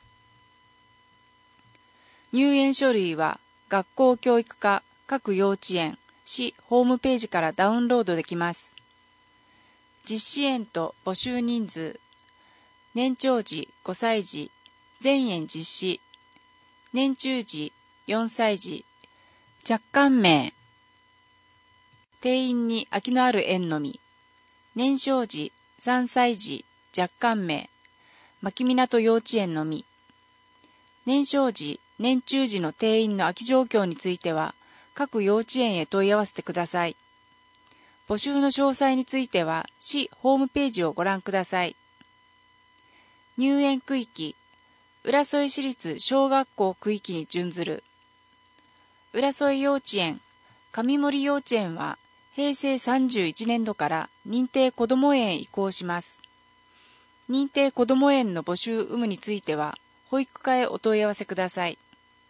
入園書類は学校教育課各幼稚園市ホームページからダウンロードできます。実施園と募集人数、年長児ごさい児、全園実施、年中児よんさい児、若干名、定員に空きのある園のみ、年少児さんさい児若干名、牧港幼稚園のみ、年少児、年中児の定員の空き状況については、 各幼稚園へ問い合わせてください。募集の詳細については市ホームページをご覧ください。入園区域、浦添市立小学校区域に準ずる浦添幼稚園、上森幼稚園はへいせいさんじゅういちねんどから認定こども園へ移行します。認定こども園の募集有無については保育課へお問い合わせください。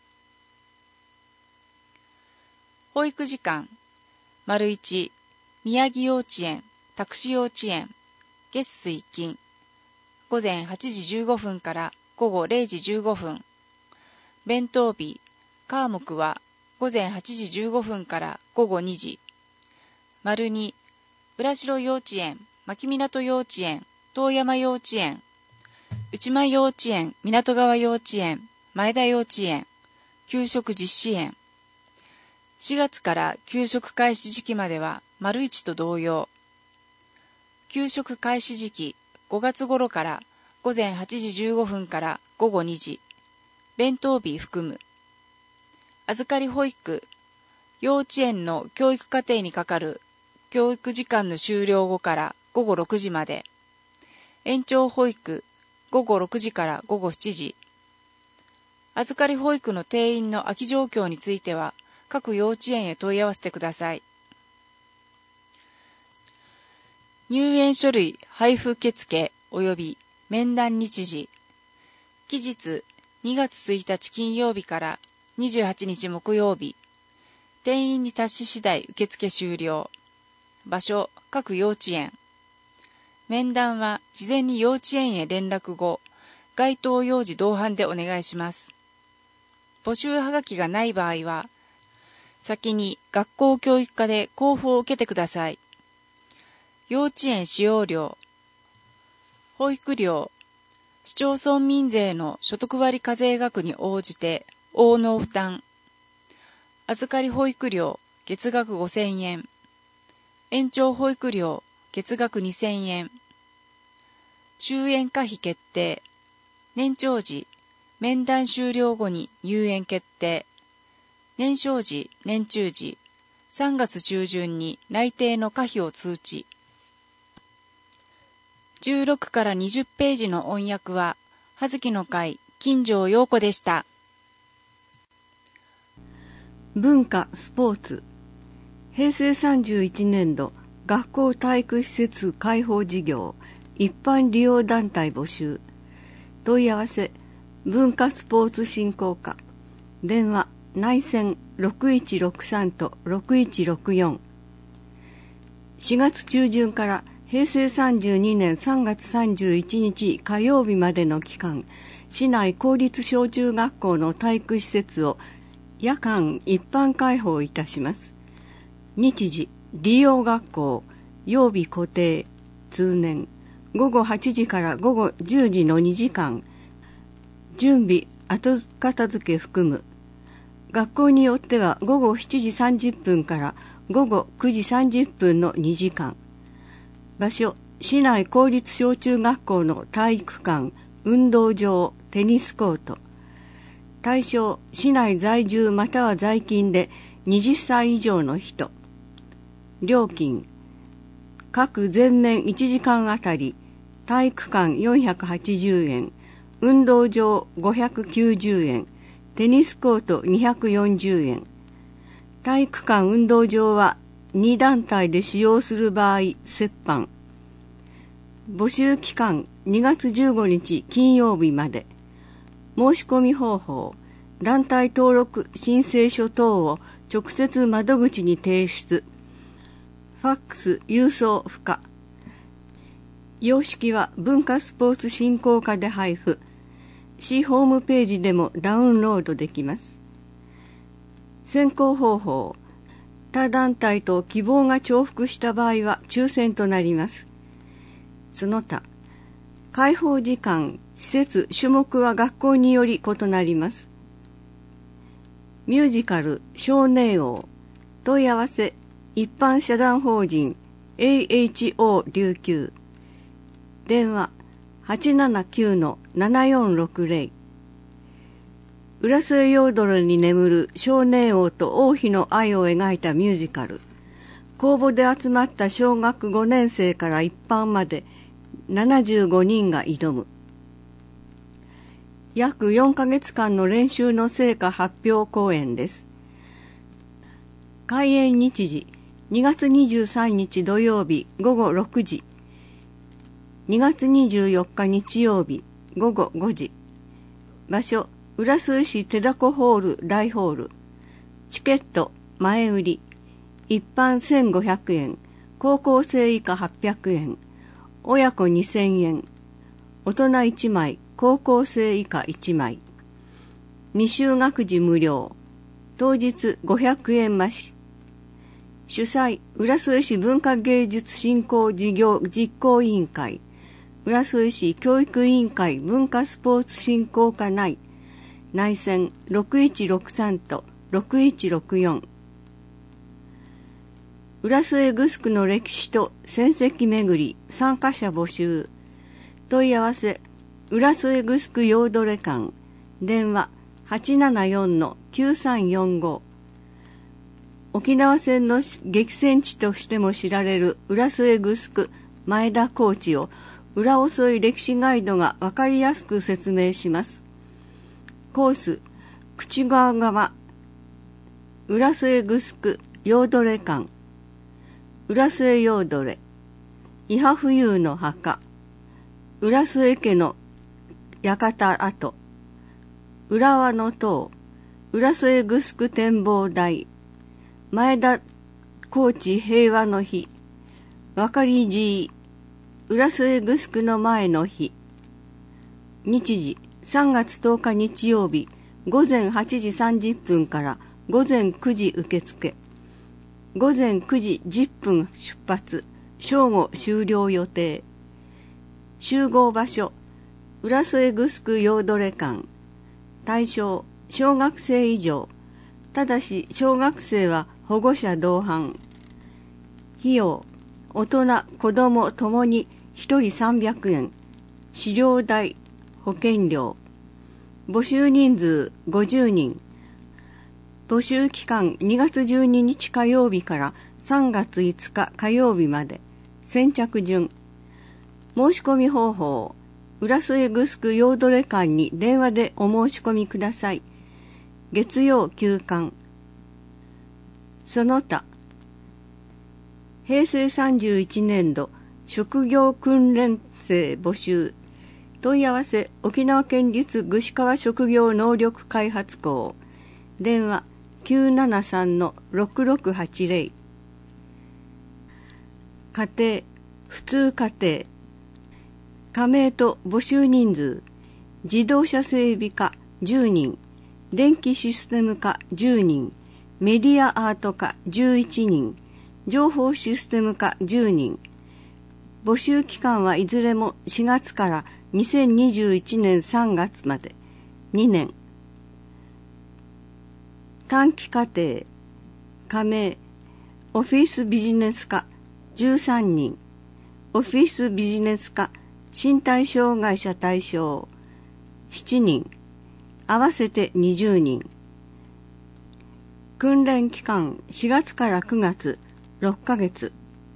保育時間、丸いち、宮城幼稚園、拓司幼稚園、月水金、午前はちじじゅうごふんから午後れいじじゅうごふん。弁当日、科目は午前はちじじゅうごふんから午後にじ。丸に、浦代幼稚園、牧港幼稚園、遠山幼稚園、内間幼稚園、港川幼稚園、前田幼稚園、給食実施園。しがつから給食開始時期までは丸いちと同様。給食開始時期、ごがつ頃から午前はちじじゅうごふんから午後にじ。弁当日含む。預かり保育、幼稚園の教育課程にかかる教育時間の終了後から午後ろくじまで。延長保育、ごごろくじからごごしちじ。預かり保育の定員の空き状況については、各幼稚園へ問い合わせてください。入園書類配布受付及び面談日時。期日にがつついたち金曜日からにじゅうはちにち木曜日。定員に達し次第受付終了。場所、各幼稚園。面談は事前に幼稚園へ連絡後、該当幼児同伴でお願いします。募集はがきがない場合は、先に学校教育課で交付を受けてください。幼稚園使用料、保育料、市町村民税の所得割課税額に応じて応納負担。預かり保育料、月額ごせんえん。延長保育料、月額にせんえん。終園可否決定。年長時、面談終了後に入園決定。年少時、年中時、さんがつちゅうじゅんに内定の可否を通知。じゅうろくからにじゅっページの音訳は、葉月の会、金城陽子でした。 文化・スポーツ。へいせいさんじゅういちねんど、学校体育施設開放事業、一般利用団体募集。問い合わせ、文化スポーツ振興課。電話、内線ろくいちろくさんとろくいちろくよん。しがつちゅうじゅんからへいせいさんじゅうにねんさんがつさんじゅういちにち火曜日までの期間、市内公立小中学校の体育施設を夜間一般開放いたします。日時、利用学校、曜日固定、通年、ごごはちじからごごじゅうじのにじかん、準備、後片付け含む。学校によってはごごしちじさんじゅっぷんからごごくじさんじゅっぷんのにじかん。場所、市内公立小中学校の体育館、運動場、テニスコート。対象、市内在住または在勤ではたち以上の人。料金、各全面いちじかんあたり、体育館よんひゃくはちじゅうえん、運動場ごひゃくきゅうじゅうえん、テニスコートにひゃくよんじゅうえん。体育館運動場はに団体で使用する場合、折半。募集期間にがつじゅうごにち金曜日まで。申し込み方法、団体登録申請書等を直接窓口に提出。ファックス郵送不可。様式は文化スポーツ振興課で配布。市ホームページでもダウンロードできます。選考方法、他団体と希望が重複した場合は抽選となります。その他、開放時間、施設、種目は学校により異なります。ミュージカル少年王、問い合わせ、一般社団法人 エーエイチオー 琉球。電話はちななきゅうのななよんろくぜろ。 浦添ヨードルに眠る少年王と王妃の愛を描いたミュージカル。公募で集まった小学ごねん生から一般までななじゅうごにんが挑む。約よんかげつかんの練習の成果発表公演です。開演日時、にがつにじゅうさんにち土曜日ごごろくじ、にがつにじゅうよっか日曜日ごごごじ。場所、浦添市手だこホール大ホール。チケット前売り。一般せんごひゃくえん、高校生以下はっぴゃくえん、親子にせんえん、大人いちまい、高校生以下いちまい。未就学時無料。当日ごひゃくえん増し。主催、浦添市文化芸術振興事業実行委員会、浦添市教育委員会文化スポーツ振興課内、内線ろくいちろくさんとろくいちろくよん。浦添グスクの歴史と戦績巡り、参加者募集。問い合わせ、浦添グスクヨードレ館、電話 はちななよんのきゅうさんよんご。沖縄戦の激戦地としても知られる浦添グスク前田コーチを浦遅い歴史ガイドがわかりやすく説明します。コース、口川川、浦添グスクヨードレ館、浦添ヨードレ、伊波浮遊の墓、浦添家の館跡、浦和の塔、浦添グスク展望台、前田高知平和の日、わかりじー、浦添グスクの前の日。日時、さんがつとおか日曜日、ごぜんはちじさんじゅっぷんからごぜんくじ受付。ごぜんくじじゅっぷん出発、正午終了予定。集合場所、浦添グスクヨードレ館。対象、小学生以上。ただし、小学生は保護者同伴。費用、大人、子供ともにひとりさんびゃくえん。飼料代、保険料。募集人数ごじゅうにん。募集期間にがつじゅうににち火曜日からさんがついつか火曜日まで。先着順。申し込み方法。浦添グスクヨードレ館に電話でお申し込みください。月曜休館。その他、へいせいさんじゅういちねんど職業訓練生募集。問い合わせ、沖縄県立串川職業能力開発校。電話きゅうななさんのろくろくはちぜろ。家庭、普通家庭。加盟と募集人数、自動車整備課じゅうにん、電気システム課じゅうにん、メディアアート課じゅういちにん、情報システム課じゅうにん。募集期間はいずれもしがつからにせんにじゅういちねんさんがつまでにねん。短期課程、加盟、オフィスビジネス課じゅうさんにん、オフィスビジネス課身体障害者対象しちにん、合わせてにじゅうにん。訓練期間しがつからくがつ、ろっかげつ。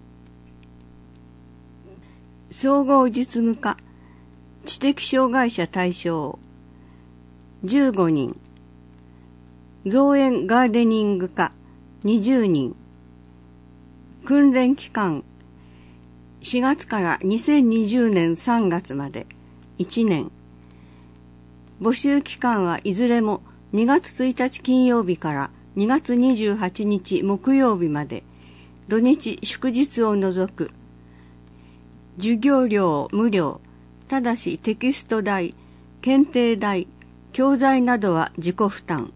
総合実務課知的障害者対象じゅうごにん。造園ガーデニング課にじゅうにん。訓練期間しがつからにせんにじゅうねんさんがつまでいちねん。募集期間はいずれもにがつついたち金曜日からにがつにじゅうはちにち木曜日まで、土日祝日を除く。授業料無料、ただしテキスト代、検定代、教材などは自己負担。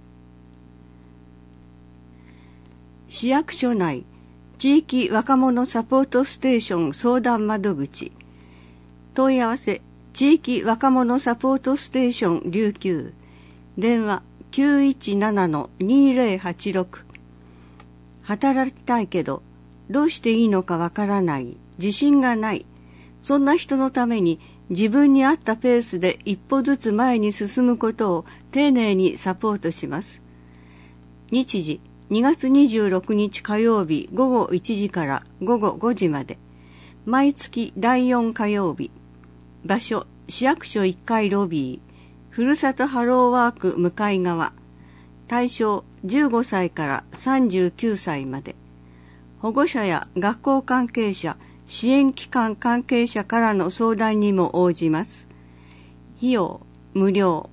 市役所内地域若者サポートステーション相談窓口。問い合わせ、地域若者サポートステーション琉球。電話きゅういちななのにぜろはちろく。働きたいけど、どうしていいのかわからない、自信がない。そんな人のために自分に合ったペースで一歩ずつ前に進むことを丁寧にサポートします。日時にがつにじゅうろくにち火曜日ごごいちじからごごごじまで。毎月だいよん火曜日。場所市役所いっかいロビー。ふるさとハローワーク向かい側。対象じゅうごさいからさんじゅうきゅうさいまで。保護者や学校関係者、支援機関関係者からの相談にも応じます。費用無料。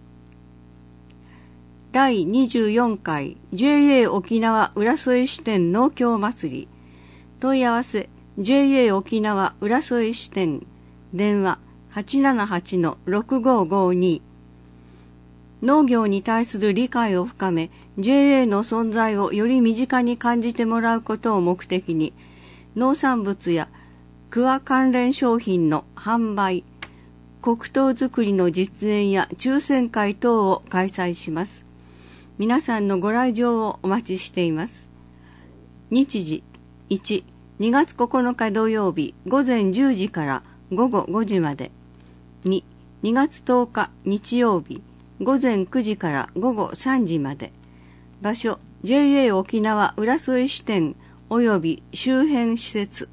だいにじゅうよんかい ジェイエー 沖縄浦添支店農協祭り。問い合わせ ジェイエー 沖縄浦添支店。電話 はちななはちのろくごごに。農業に対する理解を深め、ジェイエー の存在をより身近に感じてもらうことを目的に、農産物や桑関連商品の販売、黒糖作りの実演や抽選会等を開催します。皆さんのご来場をお待ちしています。日時いち、にがつここのか土曜日ごぜんじゅうじからごごごじまで。に、にがつとおか日曜日ごぜんくじからごごさんじまで。場所 ジェイエー 沖縄浦添支店及び周辺施設。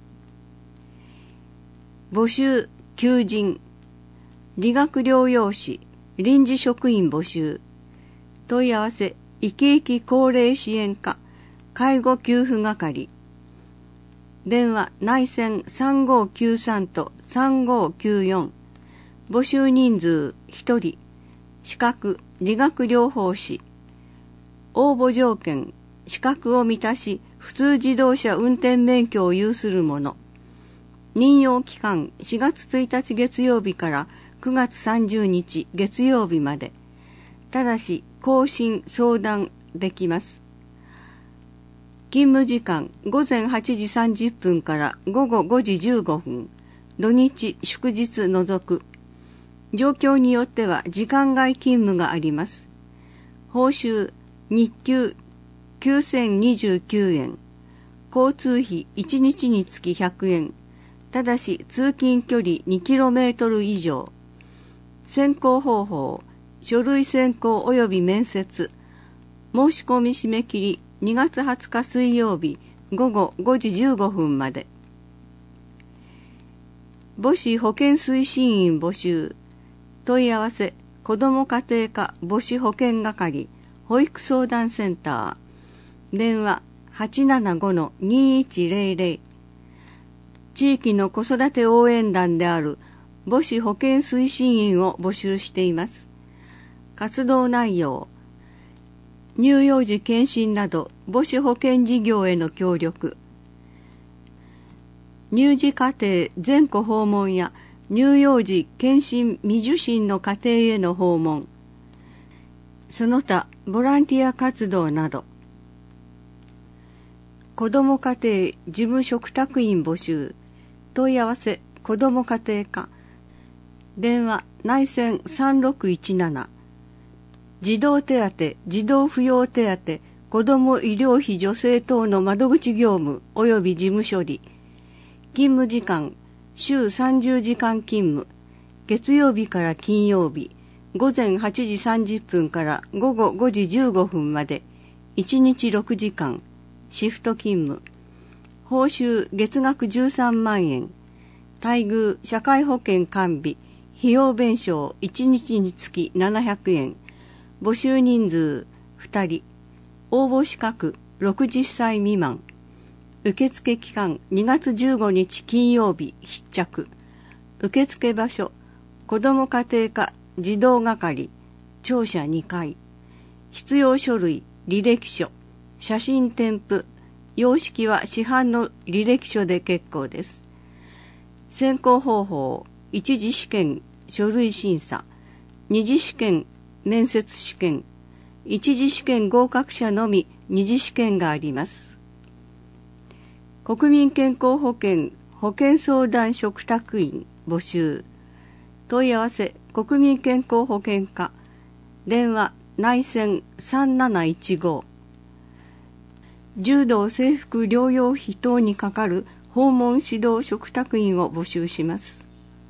募集求人。理学療養士臨時職員募集。問い合わせ生き生き高齢支援課介護給付係。電話内線さんごきゅうさんとさんごきゅうよん。募集人数ひとり。資格理学療法士。応募条件資格を満たし普通自動車運転免許を有する者。任用期間しがつついたち月曜日からくがつさんじゅうにち月曜日まで。ただし更新相談できます。勤務時間ごぜんはちじさんじゅっぷんからごごごじじゅうごふん。土日祝日除く。状況によっては時間外勤務があります。報酬日給きゅうせんにじゅうきゅうえん。交通費いちにちにつきひゃくえん。ただし通勤距離にキロメートル以上。選考方法書類選考及び面接。申し込み締め切りにがつはつか水曜日ごごごじじゅうごふんまで。母子保健推進員募集。問い合わせ子ども家庭科母子保健係保育相談センター。電話 はちななごのにいちぜろぜろ。地域の子育て応援団である母子保健推進員を募集しています。活動内容乳幼児健診など母子保健事業への協力。乳児家庭全戸訪問や乳幼児健診未受診の家庭への訪問。その他ボランティア活動など。子ども家庭事務嘱託員募集。問い合わせ子ども家庭課。電話内線さんろくいちなな。児童手当児童扶養手当子ども医療費助成等の窓口業務及び事務処理。勤務時間週さんじゅうじかん勤務。月曜日から金曜日ごぜんはちじさんじゅっぷんからごごごじじゅうごふんまで。いちにちろくじかんシフト勤務。報酬月額じゅうさんまんえん。待遇社会保険完備。費用弁償いちにちにつきななひゃくえん。募集人数ふたり。応募資格ろくじゅっさい未満。受付期間にがつじゅうごにち金曜日必着。受付場所子ども家庭科児童係庁舎にかい。必要書類履歴書写真添付。様式は市販の履歴書で結構です。選考方法一次試験書類審査。二次試験面接試験。一次試験合格者のみ二次試験があります。国民健康保険保健相談嘱託員募集。問い合わせ国民健康保険課。電話内線さんなないちご。柔道制服療養費等にかかる訪問指導嘱託員を募集します。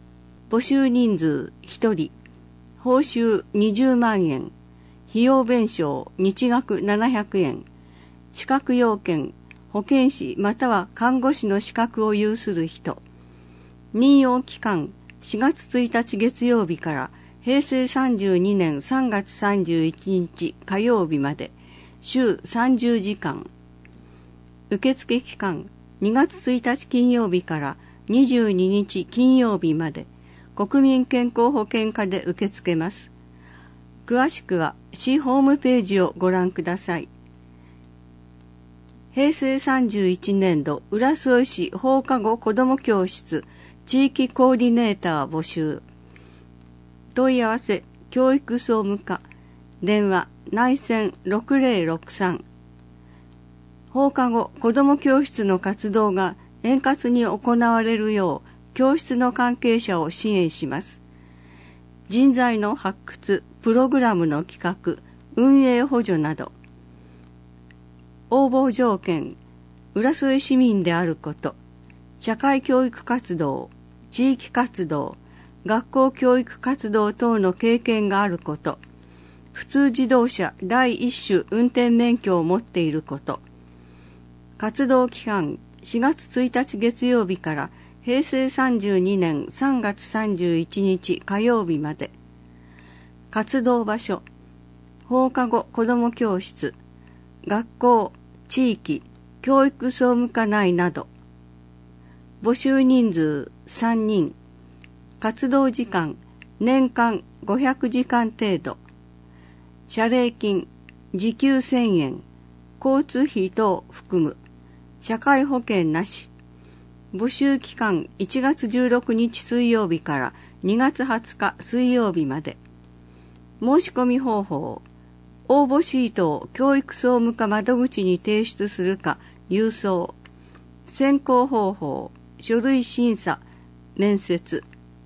募集人数ひとり、報酬にじゅうまんえん、費用弁償日額ななひゃくえん、資格要件、保健師または看護師の資格を有する人、任用期間しがつついたち月曜日からへいせいさんじゅうにねんさんがつさんじゅういちにち火曜日まで週さんじゅうじかん。受付期間にがつついたち金曜日からにじゅうににち金曜日まで国民健康保険課で受け付けます。詳しくは市ホームページをご覧ください。へいせいさんじゅういちねんど浦添市放課後子ども教室地域コーディネーター募集。問い合わせ教育総務課、電話内線ろくぜろろくさん。放課後子ども教室の活動が円滑に行われるよう教室の関係者を支援します。人材の発掘、プログラムの企画、運営補助など。応募条件、浦添市民であること、社会教育活動、地域活動、学校教育活動等の経験があること、普通自動車第一種運転免許を持っていること、活動期間しがつついたち月曜日からへいせいさんじゅうにねんさんがつさんじゅういちにち火曜日まで。活動場所、放課後子ども教室、学校、地域、教育総務課内など。募集人数さんにん。活動時間年間ごひゃくじかん程度。謝礼金時給せんえん、交通費等含む。社会保険なし。募集期間いちがつじゅうろくにち水曜日からにがつはつか水曜日まで。申し込み方法、応募シートを教育総務課窓口に提出するか郵送。選考方法、書類審査、面接。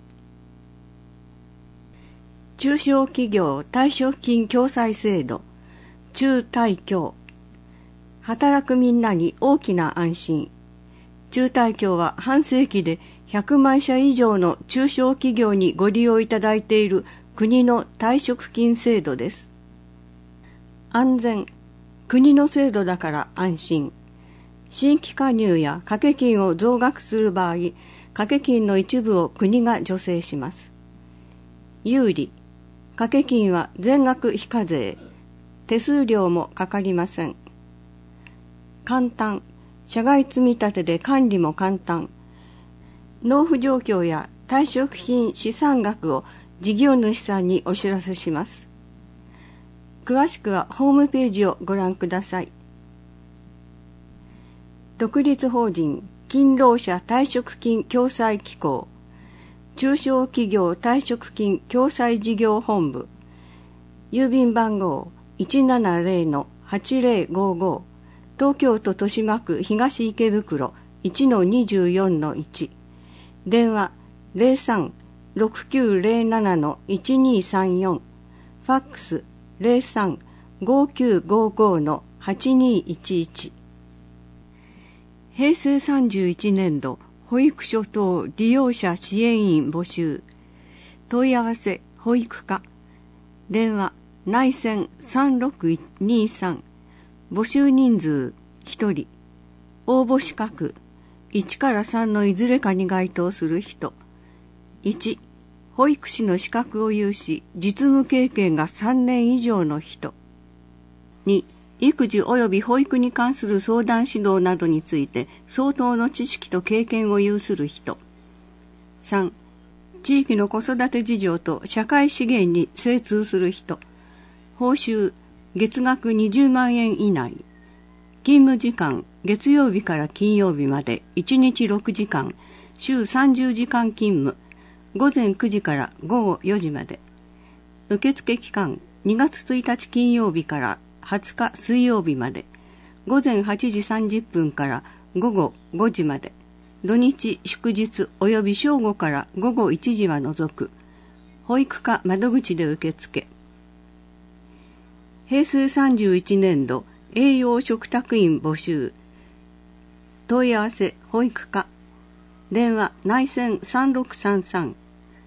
中小企業退職金共済制度、中退協。働くみんなに大きな安心。中退協は半世紀でひゃくまんしゃ以上の中小企業にご利用いただいている国の退職金制度です。安全、国の制度だから安心。新規加入や掛け金を増額する場合、掛け金の一部を国が助成します。有利、掛け金は全額非課税、手数料もかかりません。簡単、社外積立で管理も簡単。納付状況や退職金資産額を事業主さんにお知らせします。詳しくはホームページをご覧ください。独立法人勤労者退職金共済機構、中小企業退職金共済事業本部、郵便番号 いちななぜろのはちぜろごご、東京都豊島区東池袋 いちのにじゅうよんのいち、電話 ゼロさん ろくきゅうゼロななのいちにさんよん、ファックス ゼロさん ごきゅうごごのはちにいちいち。へいせいさんじゅういちねんど保育所等利用者支援員募集。問い合わせ保育課、電話内線さんろくにさん。募集人数ひとり。応募資格いちからさんのいずれかに該当する人。いち、保育士の資格を有し実務経験がさんねん以上の人。に、育児及び保育に関する相談指導などについて相当の知識と経験を有する人。さん、地域の子育て事情と社会資源に精通する人。報酬月額にじゅうまんえん以内。勤務時間月曜日から金曜日までいちにちろくじかん、週さんじゅうじかん勤務。ごぜんくじからごごよじまで。受付期間にがつついたち金曜日からはつか水曜日まで。ごぜんはちじさんじゅっぷんからごごごじまで。土日祝日および正午からごごいちじは除く。保育課窓口で受付。へいせいさんじゅういちねんど栄養食卓員募集。問い合わせ保育課、電話内線さんろくさんさん。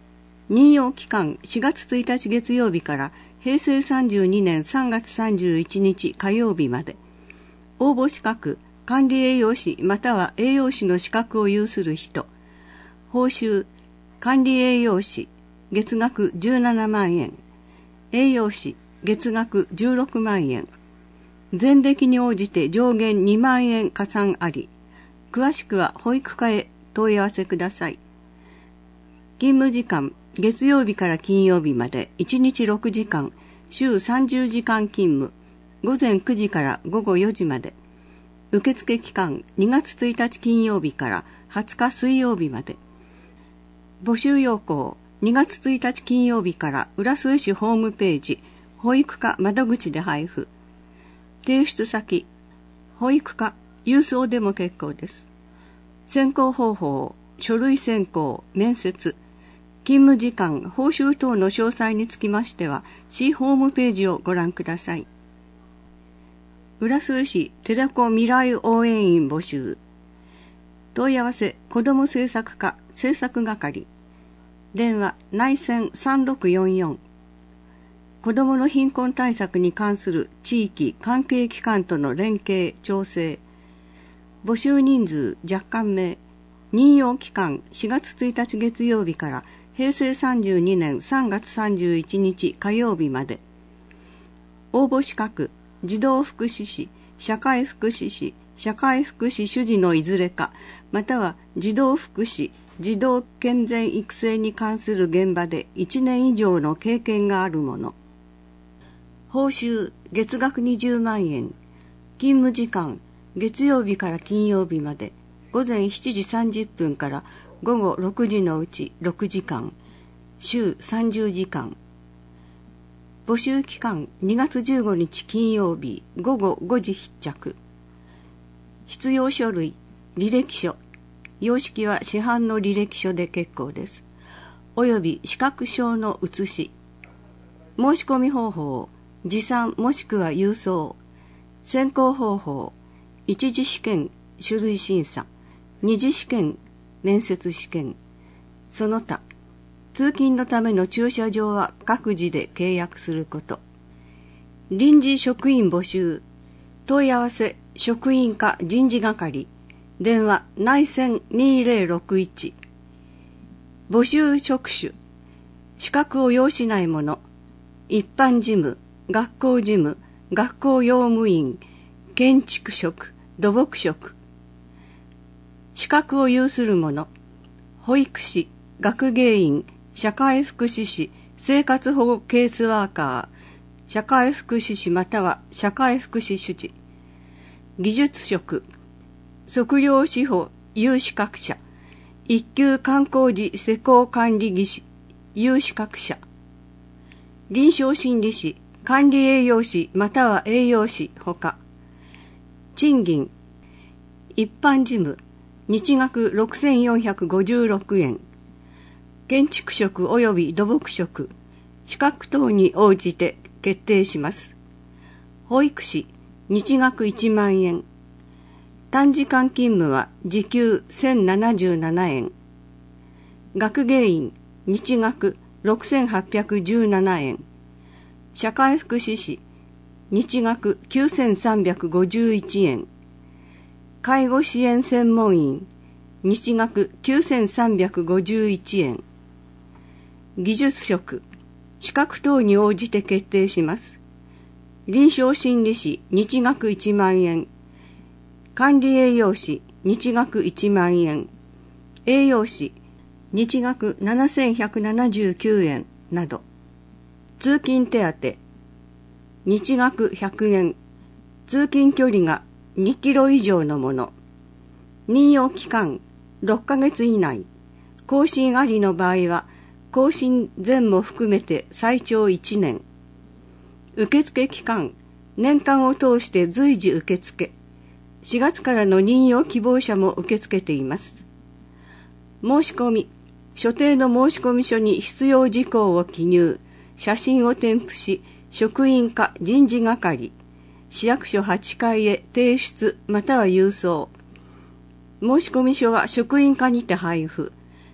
任用期間しがつついたち月曜日からへいせいさんじゅうにねんさんがつさんじゅういちにち火曜日まで。応募資格、管理栄養士または栄養士の資格を有する人。報酬、管理栄養士、月額じゅうななまんえん。栄養士、月額じゅうろくまんえん。前歴に応じて上限にまんえん加算あり。詳しくは保育課へ問い合わせください。勤務時間、月曜日から金曜日までいちにちろくじかん、週さんじゅうじかん勤務、午前くじから午後よじまで。受付期間にがつついたち金曜日からはつか水曜日まで。募集要項にがつついたち金曜日から浦添市ホームページ、保育課窓口で配布。提出先、保育課、郵送でも結構です。選考方法、書類選考、面接、勤務時間、報酬等の詳細につきましては、市ホームページをご覧ください。浦添市テレコ未来応援員募集。問い合わせ、子ども政策課政策係。電話、内線さんろくよんよん。子どもの貧困対策に関する地域関係機関との連携調整。募集人数若干名。任用期間しがつついたち月曜日からへいせいさんじゅうにねんさんがつさんじゅういちにち火曜日まで。応募資格、児童福祉士、社会福祉士、社会福祉主事のいずれか、または児童福祉、児童健全育成に関する現場でいちねん以上の経験があるもの。報酬、月額にじゅうまんえん。勤務時間、月曜日から金曜日まで、午前しちじさんじゅっぷんから午後ろくじのうちろくじかん、週さんじゅうじかん。募集期間にがつじゅうごにち金曜日午後ごじ必着。必要書類、履歴書。様式は市販の履歴書で結構です。および資格証の写し。申し込み方法、持参もしくは郵送。選考方法、一次試験、書類審査。二次試験、面接試験。その他、通勤のための駐車場は各自で契約すること。臨時職員募集。問い合わせ、職員課人事係。電話、内線にぜろろくいち。募集職種。資格を要しない者。一般事務、学校事務、学校用務員、建築職、土木職。資格を有する者。保育士、学芸員、社会福祉士、生活保護ケースワーカー、社会福祉士または社会福祉主事。技術職、測量士法有資格者、一級観光時施工管理技師、有資格者。臨床心理士、管理栄養士または栄養士ほか。賃金、一般事務、日額ろくせんよんひゃくごじゅうろくえん。建築職及び土木職、資格等に応じて決定します。保育士、日額いちまんえん。短時間勤務は時給せんななじゅうななえん。学芸員、日額ろくせんはっぴゃくじゅうななえん。社会福祉士、日額きゅうせんさんびゃくごじゅういちえん。介護支援専門員、日額きゅうせんさんびゃくごじゅういちえん。技術職、資格等に応じて決定します。臨床心理士、日額いちまんえん。管理栄養士、日額いちまんえん。栄養士、日額ななせんひゃくななじゅうきゅうえんなど。通勤手当、日額ひゃくえん。通勤距離がにキロ以上のもの。任用期間ろっかげつ以内。更新ありの場合は、更新前も含めて最長いちねん。受付期間、年間を通して随時受付。しがつからの任用希望者も受け付けています。申し込み、所定の申込書に必要事項を記入、写真を添付し、職員課人事係、市役所はちかいへ提出または郵送。申込書は職員課にて配布。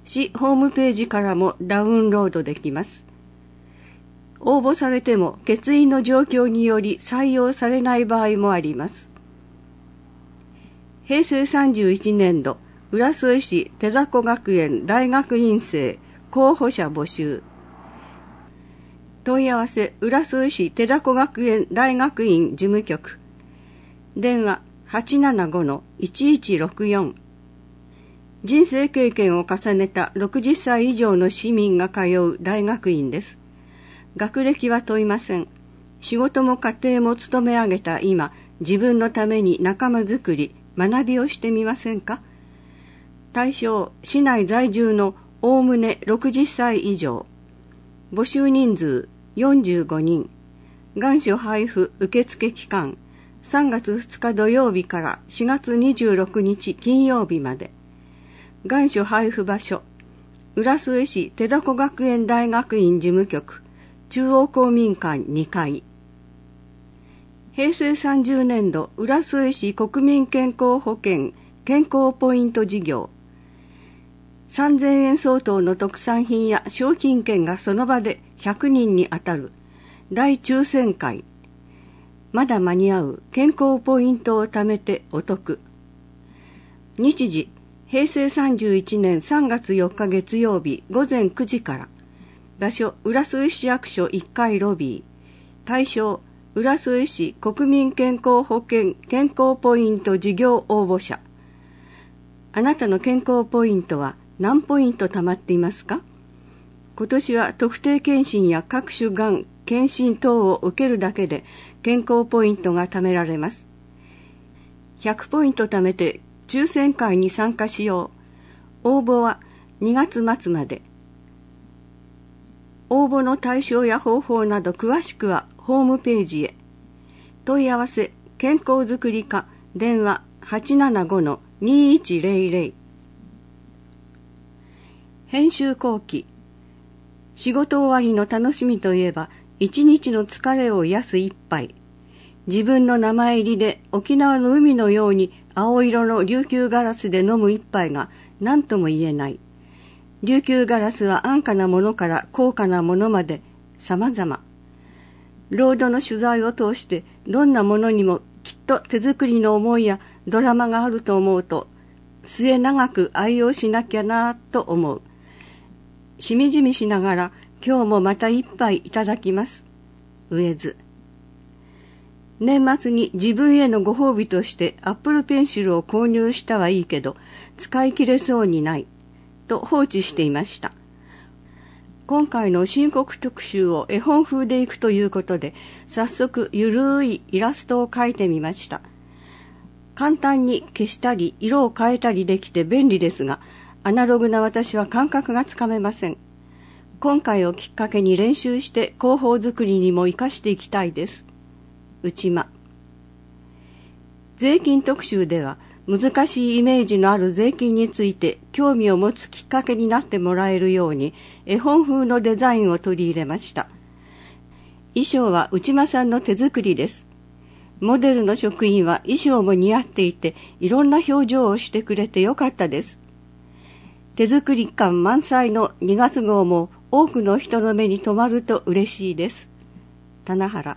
市ホームページからもダウンロードできます。応募されても欠員の状況により採用されない場合もあります。へいせいさんじゅういちねんど浦添市寺子学園大学院生候補者募集。問い合わせ浦添市寺子学園大学院事務局。電話 はちななごのいちいちろくよん。人生経験を重ねたろくじゅっさい以上の市民が通う大学院です。学歴は問いません。仕事も家庭も勤め上げた今、自分のために仲間づくり、学びをしてみませんか？対象、市内在住のおおむねろくじゅっさい以上。募集人数よんじゅうごにん。願書配布受付期間、さんがつふつか土曜日からしがつにじゅうろくにち金曜日まで。願書配布場所、浦添市寺子学園大学院事務局、中央公民館にかい。へいせいさんじゅうねんど浦添市国民健康保険健康ポイント事業。さんぜんえん相当の特産品や商品券がその場でひゃくにんに当たる大抽選会。まだ間に合う健康ポイントを貯めてお得。日時、へいせいさんじゅういちねんさんがつよっか月曜日ごぜんくじから。場所、浦添市役所いっかいロビー。対象、浦添市国民健康保険健康ポイント事業応募者。あなたの健康ポイントは何ポイント貯まっていますか？今年は特定健診や各種がん検診等を受けるだけで健康ポイントが貯められます。ひゃくポイント貯めて抽選会に参加しよう。応募はにがつまつまで。応募の対象や方法など詳しくはホームページへ。問い合わせ健康づくり課電話 はちななごのにいちぜろぜろ。編集後期。仕事終わりの楽しみといえば一日の疲れを癒す一杯。自分の名前入りで沖縄の海のように青色の琉球ガラスで飲む一杯が何とも言えない。琉球ガラスは安価なものから高価なものまで様々。ロードの取材を通してどんなものにもきっと手作りの思いやドラマがあると思うと末永く愛用しなきゃなと思う。しみじみしながら今日もまた一杯いただきます。上津。年末に自分へのご褒美としてアップルペンシルを購入したはいいけど使い切れそうにないと放置していました。今回の深刻特集を絵本風でいくということで早速ゆるいイラストを描いてみました。簡単に消したり色を変えたりできて便利ですがアナログな私は感覚がつかめません。今回をきっかけに練習して広報作りにも生かしていきたいです。内間。税金特集では難しいイメージのある税金について興味を持つきっかけになってもらえるように絵本風のデザインを取り入れました。衣装は内間さんの手作りです。モデルの職員は衣装も似合っていていろんな表情をしてくれてよかったです。手作り感満載のにがつ号も多くの人の目に留まると嬉しいです。棚原。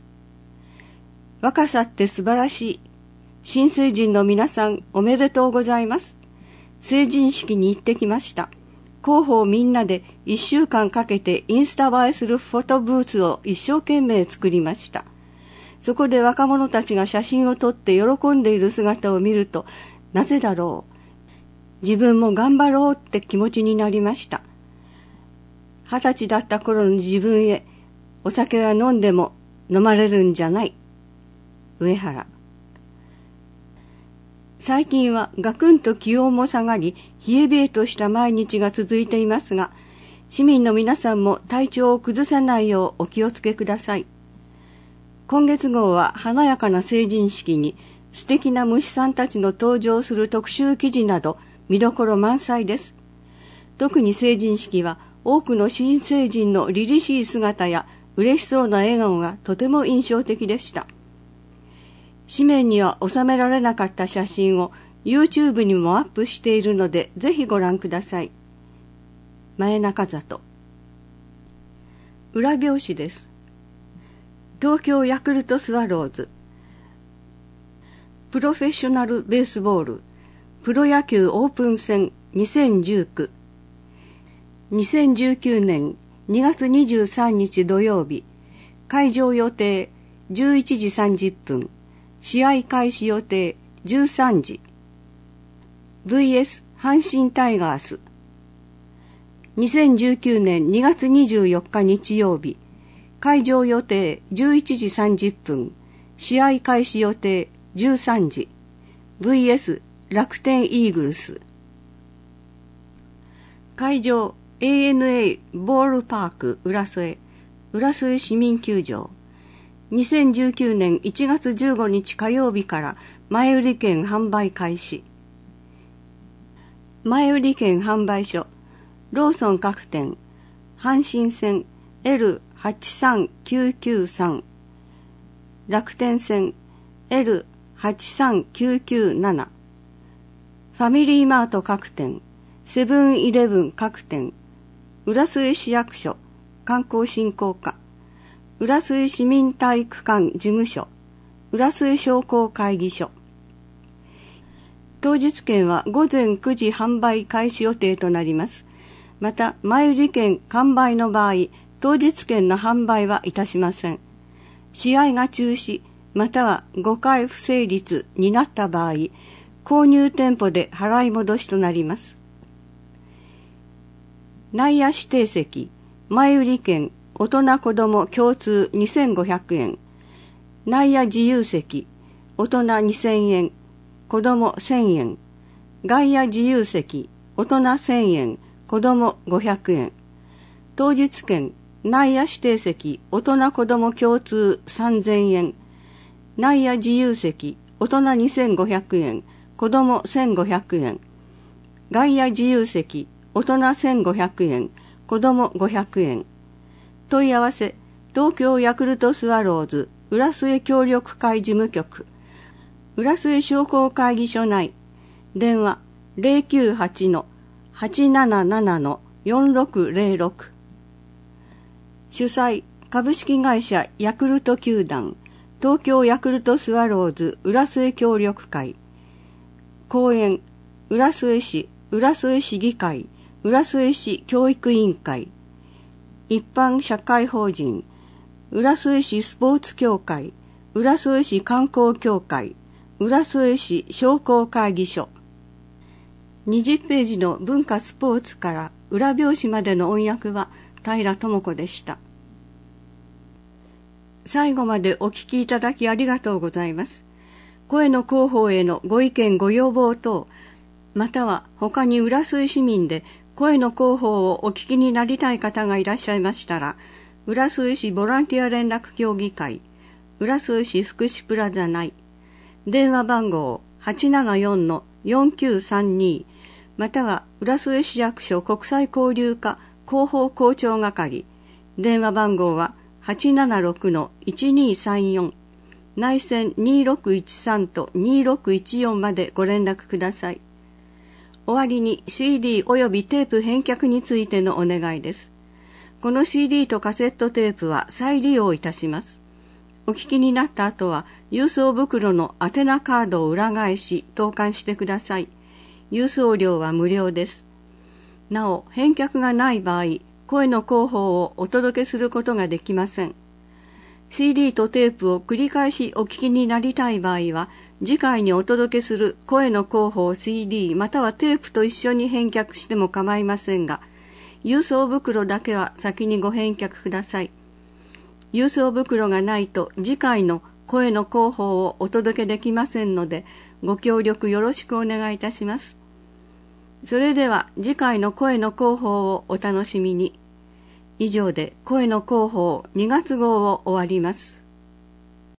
若さって素晴らしい。新成人の皆さんおめでとうございます。成人式に行ってきました。広報みんなでいっしゅうかんかけてインスタ映えするフォトブースを一生懸命作りました。そこで若者たちが写真を撮って喜んでいる姿を見ると、なぜだろう。自分も頑張ろうって気持ちになりました。二十歳だった頃の自分へ、お酒は飲んでも飲まれるんじゃない。上原。最近はガクンと気温も下がり、冷え冷えとした毎日が続いていますが、市民の皆さんも体調を崩さないようお気をつけください。今月号は華やかな成人式に素敵な虫さんたちの登場する特集記事など見どころ満載です。特に成人式は多くの新成人の凛々しい姿や嬉しそうな笑顔がとても印象的でした。紙面には収められなかった写真を YouTube にもアップしているのでぜひご覧ください。 前中里。裏表紙です。東京ヤクルトスワローズ、プロフェッショナルベースボールプロ野球オープン戦にせんじゅうきゅう、にせんじゅうきゅうねんにがつにじゅうさんにち土曜日、会場予定じゅういちじさんじゅっぷん、試合開始予定じゅうさんじ。 ブイエス 阪神タイガース、にせんじゅうきゅうねんにがつにじゅうよっか日曜日、会場予定じゅういちじさんじゅっぷん、試合開始予定じゅうさんじ。 ブイエス 楽天イーグルス。会場 エーエヌエー ボールパーク浦添、浦添市民球場。にせんじゅうきゅうねんいちがつじゅうごにち火曜日から前売り券販売開始。前売り券販売所、ローソン各店、阪神線 エルはちさんきゅうきゅうさん、楽天線 エルはちさんきゅうきゅうなな、ファミリーマート各店、セブンイレブン各店、浦添市役所観光振興課、浦添市民体育館事務所、浦添商工会議所。当日券はごぜんくじ販売開始予定となります。また、前売り券完売の場合、当日券の販売はいたしません。試合が中止、またはごかい不成立になった場合、購入店舗で払い戻しとなります。内野指定席、前売り券、大人子ども共通にせんごひゃくえん、内野自由席、大人にせんえん、子どもせんえん、外野自由席、大人せんえん、子どもごひゃくえん、当日券、内野指定席、大人子ども共通さんぜんえん、内野自由席、大人にせんごひゃくえん、子どもせんごひゃくえん、外野自由席、大人せんごひゃくえん、子どもごひゃくえん。問い合わせ、東京ヤクルトスワローズ浦添協力会事務局、浦添商工会議所内、電話 ゼロきゅうはち はちなななな よんろくゼロろく。主催、株式会社ヤクルト球団、東京ヤクルトスワローズ浦添協力会。講演、浦添市浦添市議会浦添市教育委員会。一般社会法人、浦添市スポーツ協会浦添市観光協会浦添市商工会議所。にじゅっページの文化スポーツから裏表紙までの音訳は平智子でした。最後までお聞きいただきありがとうございます。声の広報へのご意見ご要望等、または他に浦添市民で声の広報をお聞きになりたい方がいらっしゃいましたら、浦添市ボランティア連絡協議会浦添市福祉プラザ内、電話番号 はちななよん よんきゅうさんに、または浦添市役所国際交流課広報広聴係、電話番号は はちななろく いちにさんよん、内線にろくいちさんとにろくいちよんまでご連絡ください。終わりに シーディー およびテープ返却についてのお願いです。この シーディー とカセットテープは再利用いたします。お聞きになった後は郵送袋の宛名カードを裏返し投函してください。郵送料は無料です。なお、返却がない場合、声の広報をお届けすることができません。シーディー とテープを繰り返しお聞きになりたい場合は、次回にお届けする声の広報 シーディー またはテープと一緒に返却しても構いませんが、郵送袋だけは先にご返却ください。郵送袋がないと次回の声の広報をお届けできませんので、ご協力よろしくお願いいたします。それでは次回の声の広報をお楽しみに。以上で声の広報にがつ号を終わります。